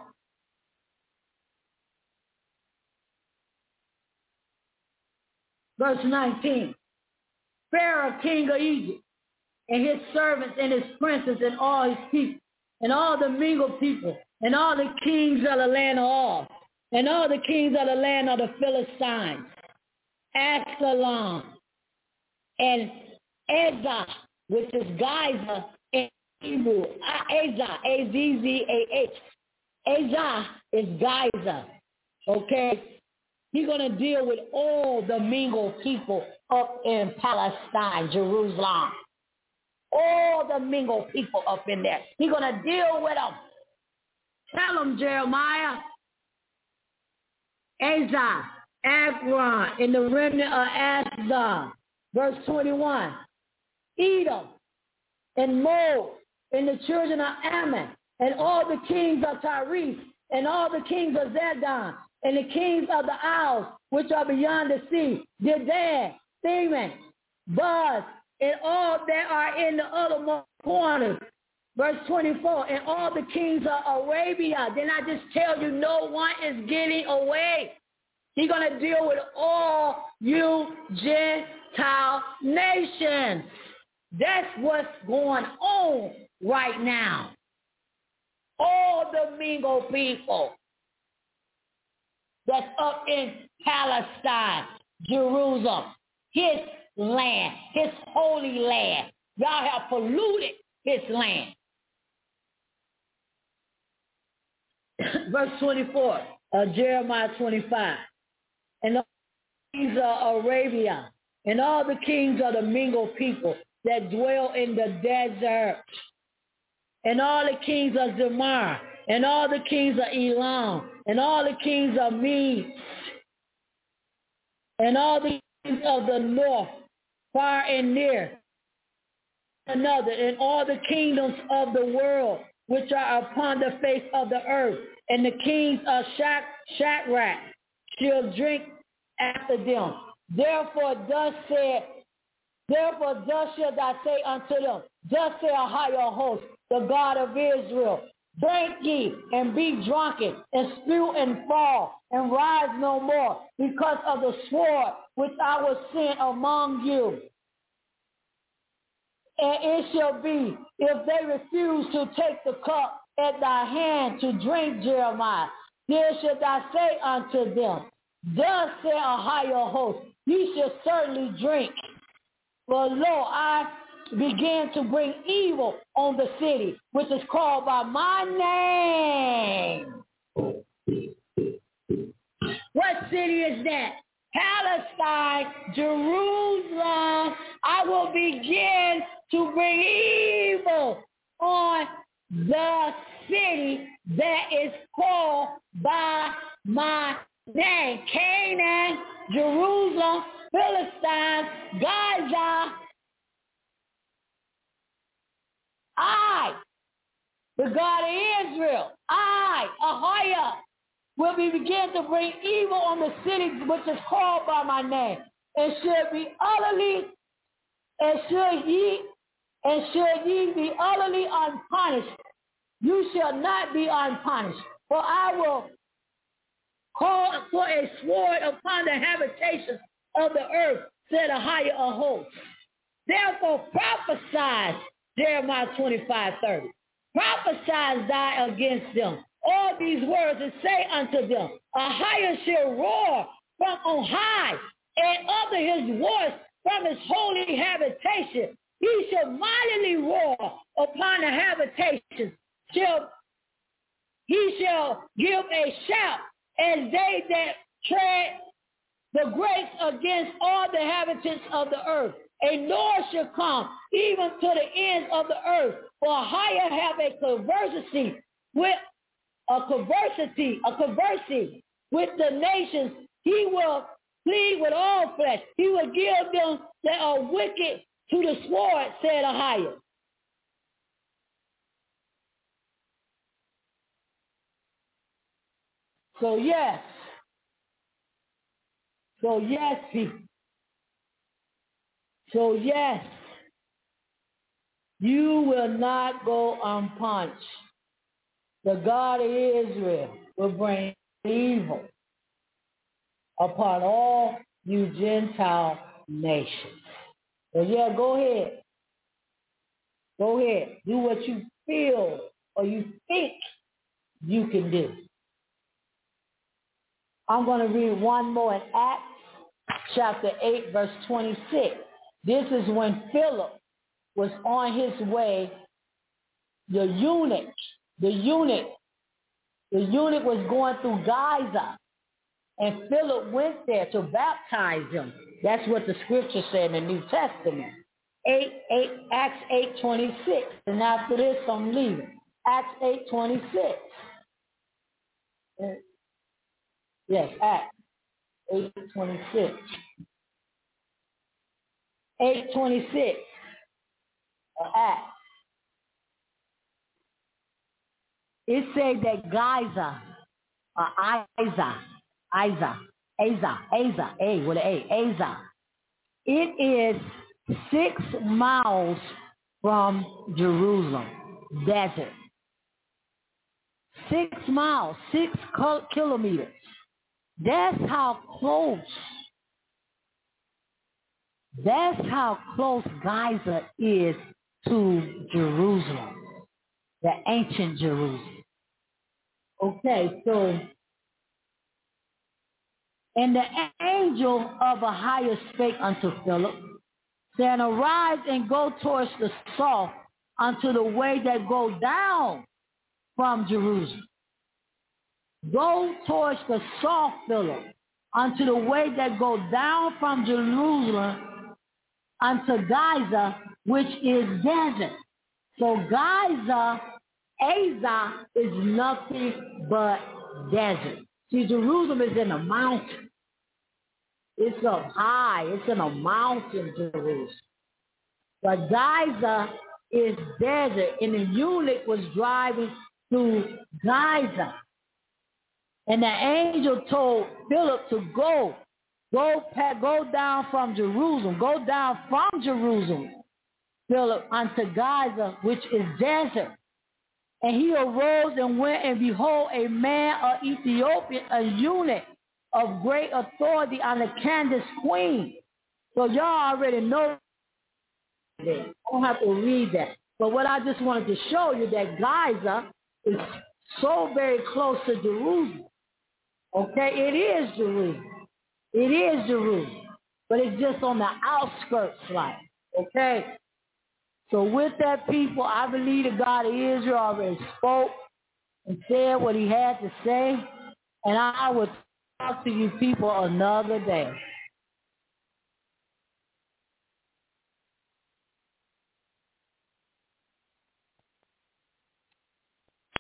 Verse 19. Pharaoh, king of Egypt, and his servants and his princes and all his people, and all the mingled people, and all the kings of the land of all, and all the kings of the land of the Philistines, Ascalon, and Azah, which is Gaza in Hebrew. Azah, A-Z-Z-A-H. Azah is Gaza, okay? He's going to deal with all the mingled people up in Palestine, Jerusalem. All the mingled people up in there. He's going to deal with them. Tell them, Jeremiah. Azah, Akron, in the remnant of Ashdod. Verse 21. Edom and Moab, and the children of Ammon, and all the kings of Tyre, and all the kings of Zidon, and the kings of the isles which are beyond the sea, Dedan, Theman, Buz, and all that are in the uttermost corners. Verse 24, and all the kings of Arabia. Then I just tell you, no one is getting away. He's going to deal with all you Gentile nations. That's what's going on right now. All the Mingo people that's up in Palestine, Jerusalem, his land, his holy land. Y'all have polluted his land. Verse 24, Jeremiah 25. And all the kings of Arabia, and all the kings of the Mingo people that dwell in the desert, and all the kings of Zemar, and all the kings of Elam, and all the kings of Medes, and all the kings of the north, far and near, another, and all the kingdoms of the world which are upon the face of the earth, and the kings of Shadrach shall drink after them. Therefore thus shall thou say unto them, thus say a higher host, the God of Israel, drink ye and be drunken, and spew and fall, and rise no more, because of the sword which I will send among you. And it shall be, if they refuse to take the cup at thy hand to drink, Jeremiah, then shall thou say unto them, thus say a higher host, ye shall certainly drink. For lo, I begin to bring evil on the city, which is called by my name. What city is that? Palestine, Jerusalem. I will begin to bring evil on the city that is called by my name. Canaan, Jerusalem, Philistine, Gaza. I, the God of Israel, I, Ahiah, will begin to bring evil on the city which is called by my name, and should ye be utterly unpunished. You shall not be unpunished, for I will call for a sword upon the habitations of the earth, said a higher host. Therefore prophesy, Jeremiah 25:30. Prophesy thou against them all these words, and say unto them, a higher shall roar from on high, and utter his voice from his holy habitation. He shall mightily roar upon the habitations. He shall give a shout as they that tread the grapes against all the inhabitants of the earth. A noise shall come even to the ends of the earth. For higher have a controversy with the nations. He will plead with all flesh. He will give them that are wicked to the sword, said Ahiah. So yes, people. So yes, you will not go unpunished. The God of Israel will bring evil upon all you Gentile nations. So yeah, go ahead. Go ahead. Do what you feel or you think you can do. I'm going to read one more in Acts chapter 8, verse 26. This is when Philip was on his way. The eunuch was going through Gaza, and Philip went there to baptize him. That's what the scripture said in the New Testament. Acts 8:26. And after this, I'm leaving. Acts 8:26. Yes, Acts 8:26. 8:26. Acts. It said that Gaza, A with an A, Aza. It is 6 miles from Jerusalem, desert. 6 miles, 6 kilometers. That's how close. That's how close Gaza is to Jerusalem, the ancient Jerusalem. Okay, so, and the angel of a higher spake unto Philip, saying, arise and go towards the south unto the way that go down from Jerusalem. Go towards the south, Philip, unto the way that go down from Jerusalem unto Gaza, which is desert. So Gaza, Aza, is nothing but desert. See, Jerusalem is in a mountain. It's up high. It's in a mountain, Jerusalem. But Gaza is desert, and the eunuch was driving through Gaza. And the angel told Philip to go down from Jerusalem, Philip, unto Gaza, which is desert. And he arose and went, and behold, a man of Ethiopia, a eunuch of great authority under Candace queen. So y'all already know that. I don't have to read that. But what I just wanted to show you that Gaza is so very close to Jerusalem. Okay, it is Jerusalem. It is Jerusalem. But it's just on the outskirts, like, okay? So with that, people, I believe the God of Israel already spoke and said what he had to say. And I will talk to you people another day.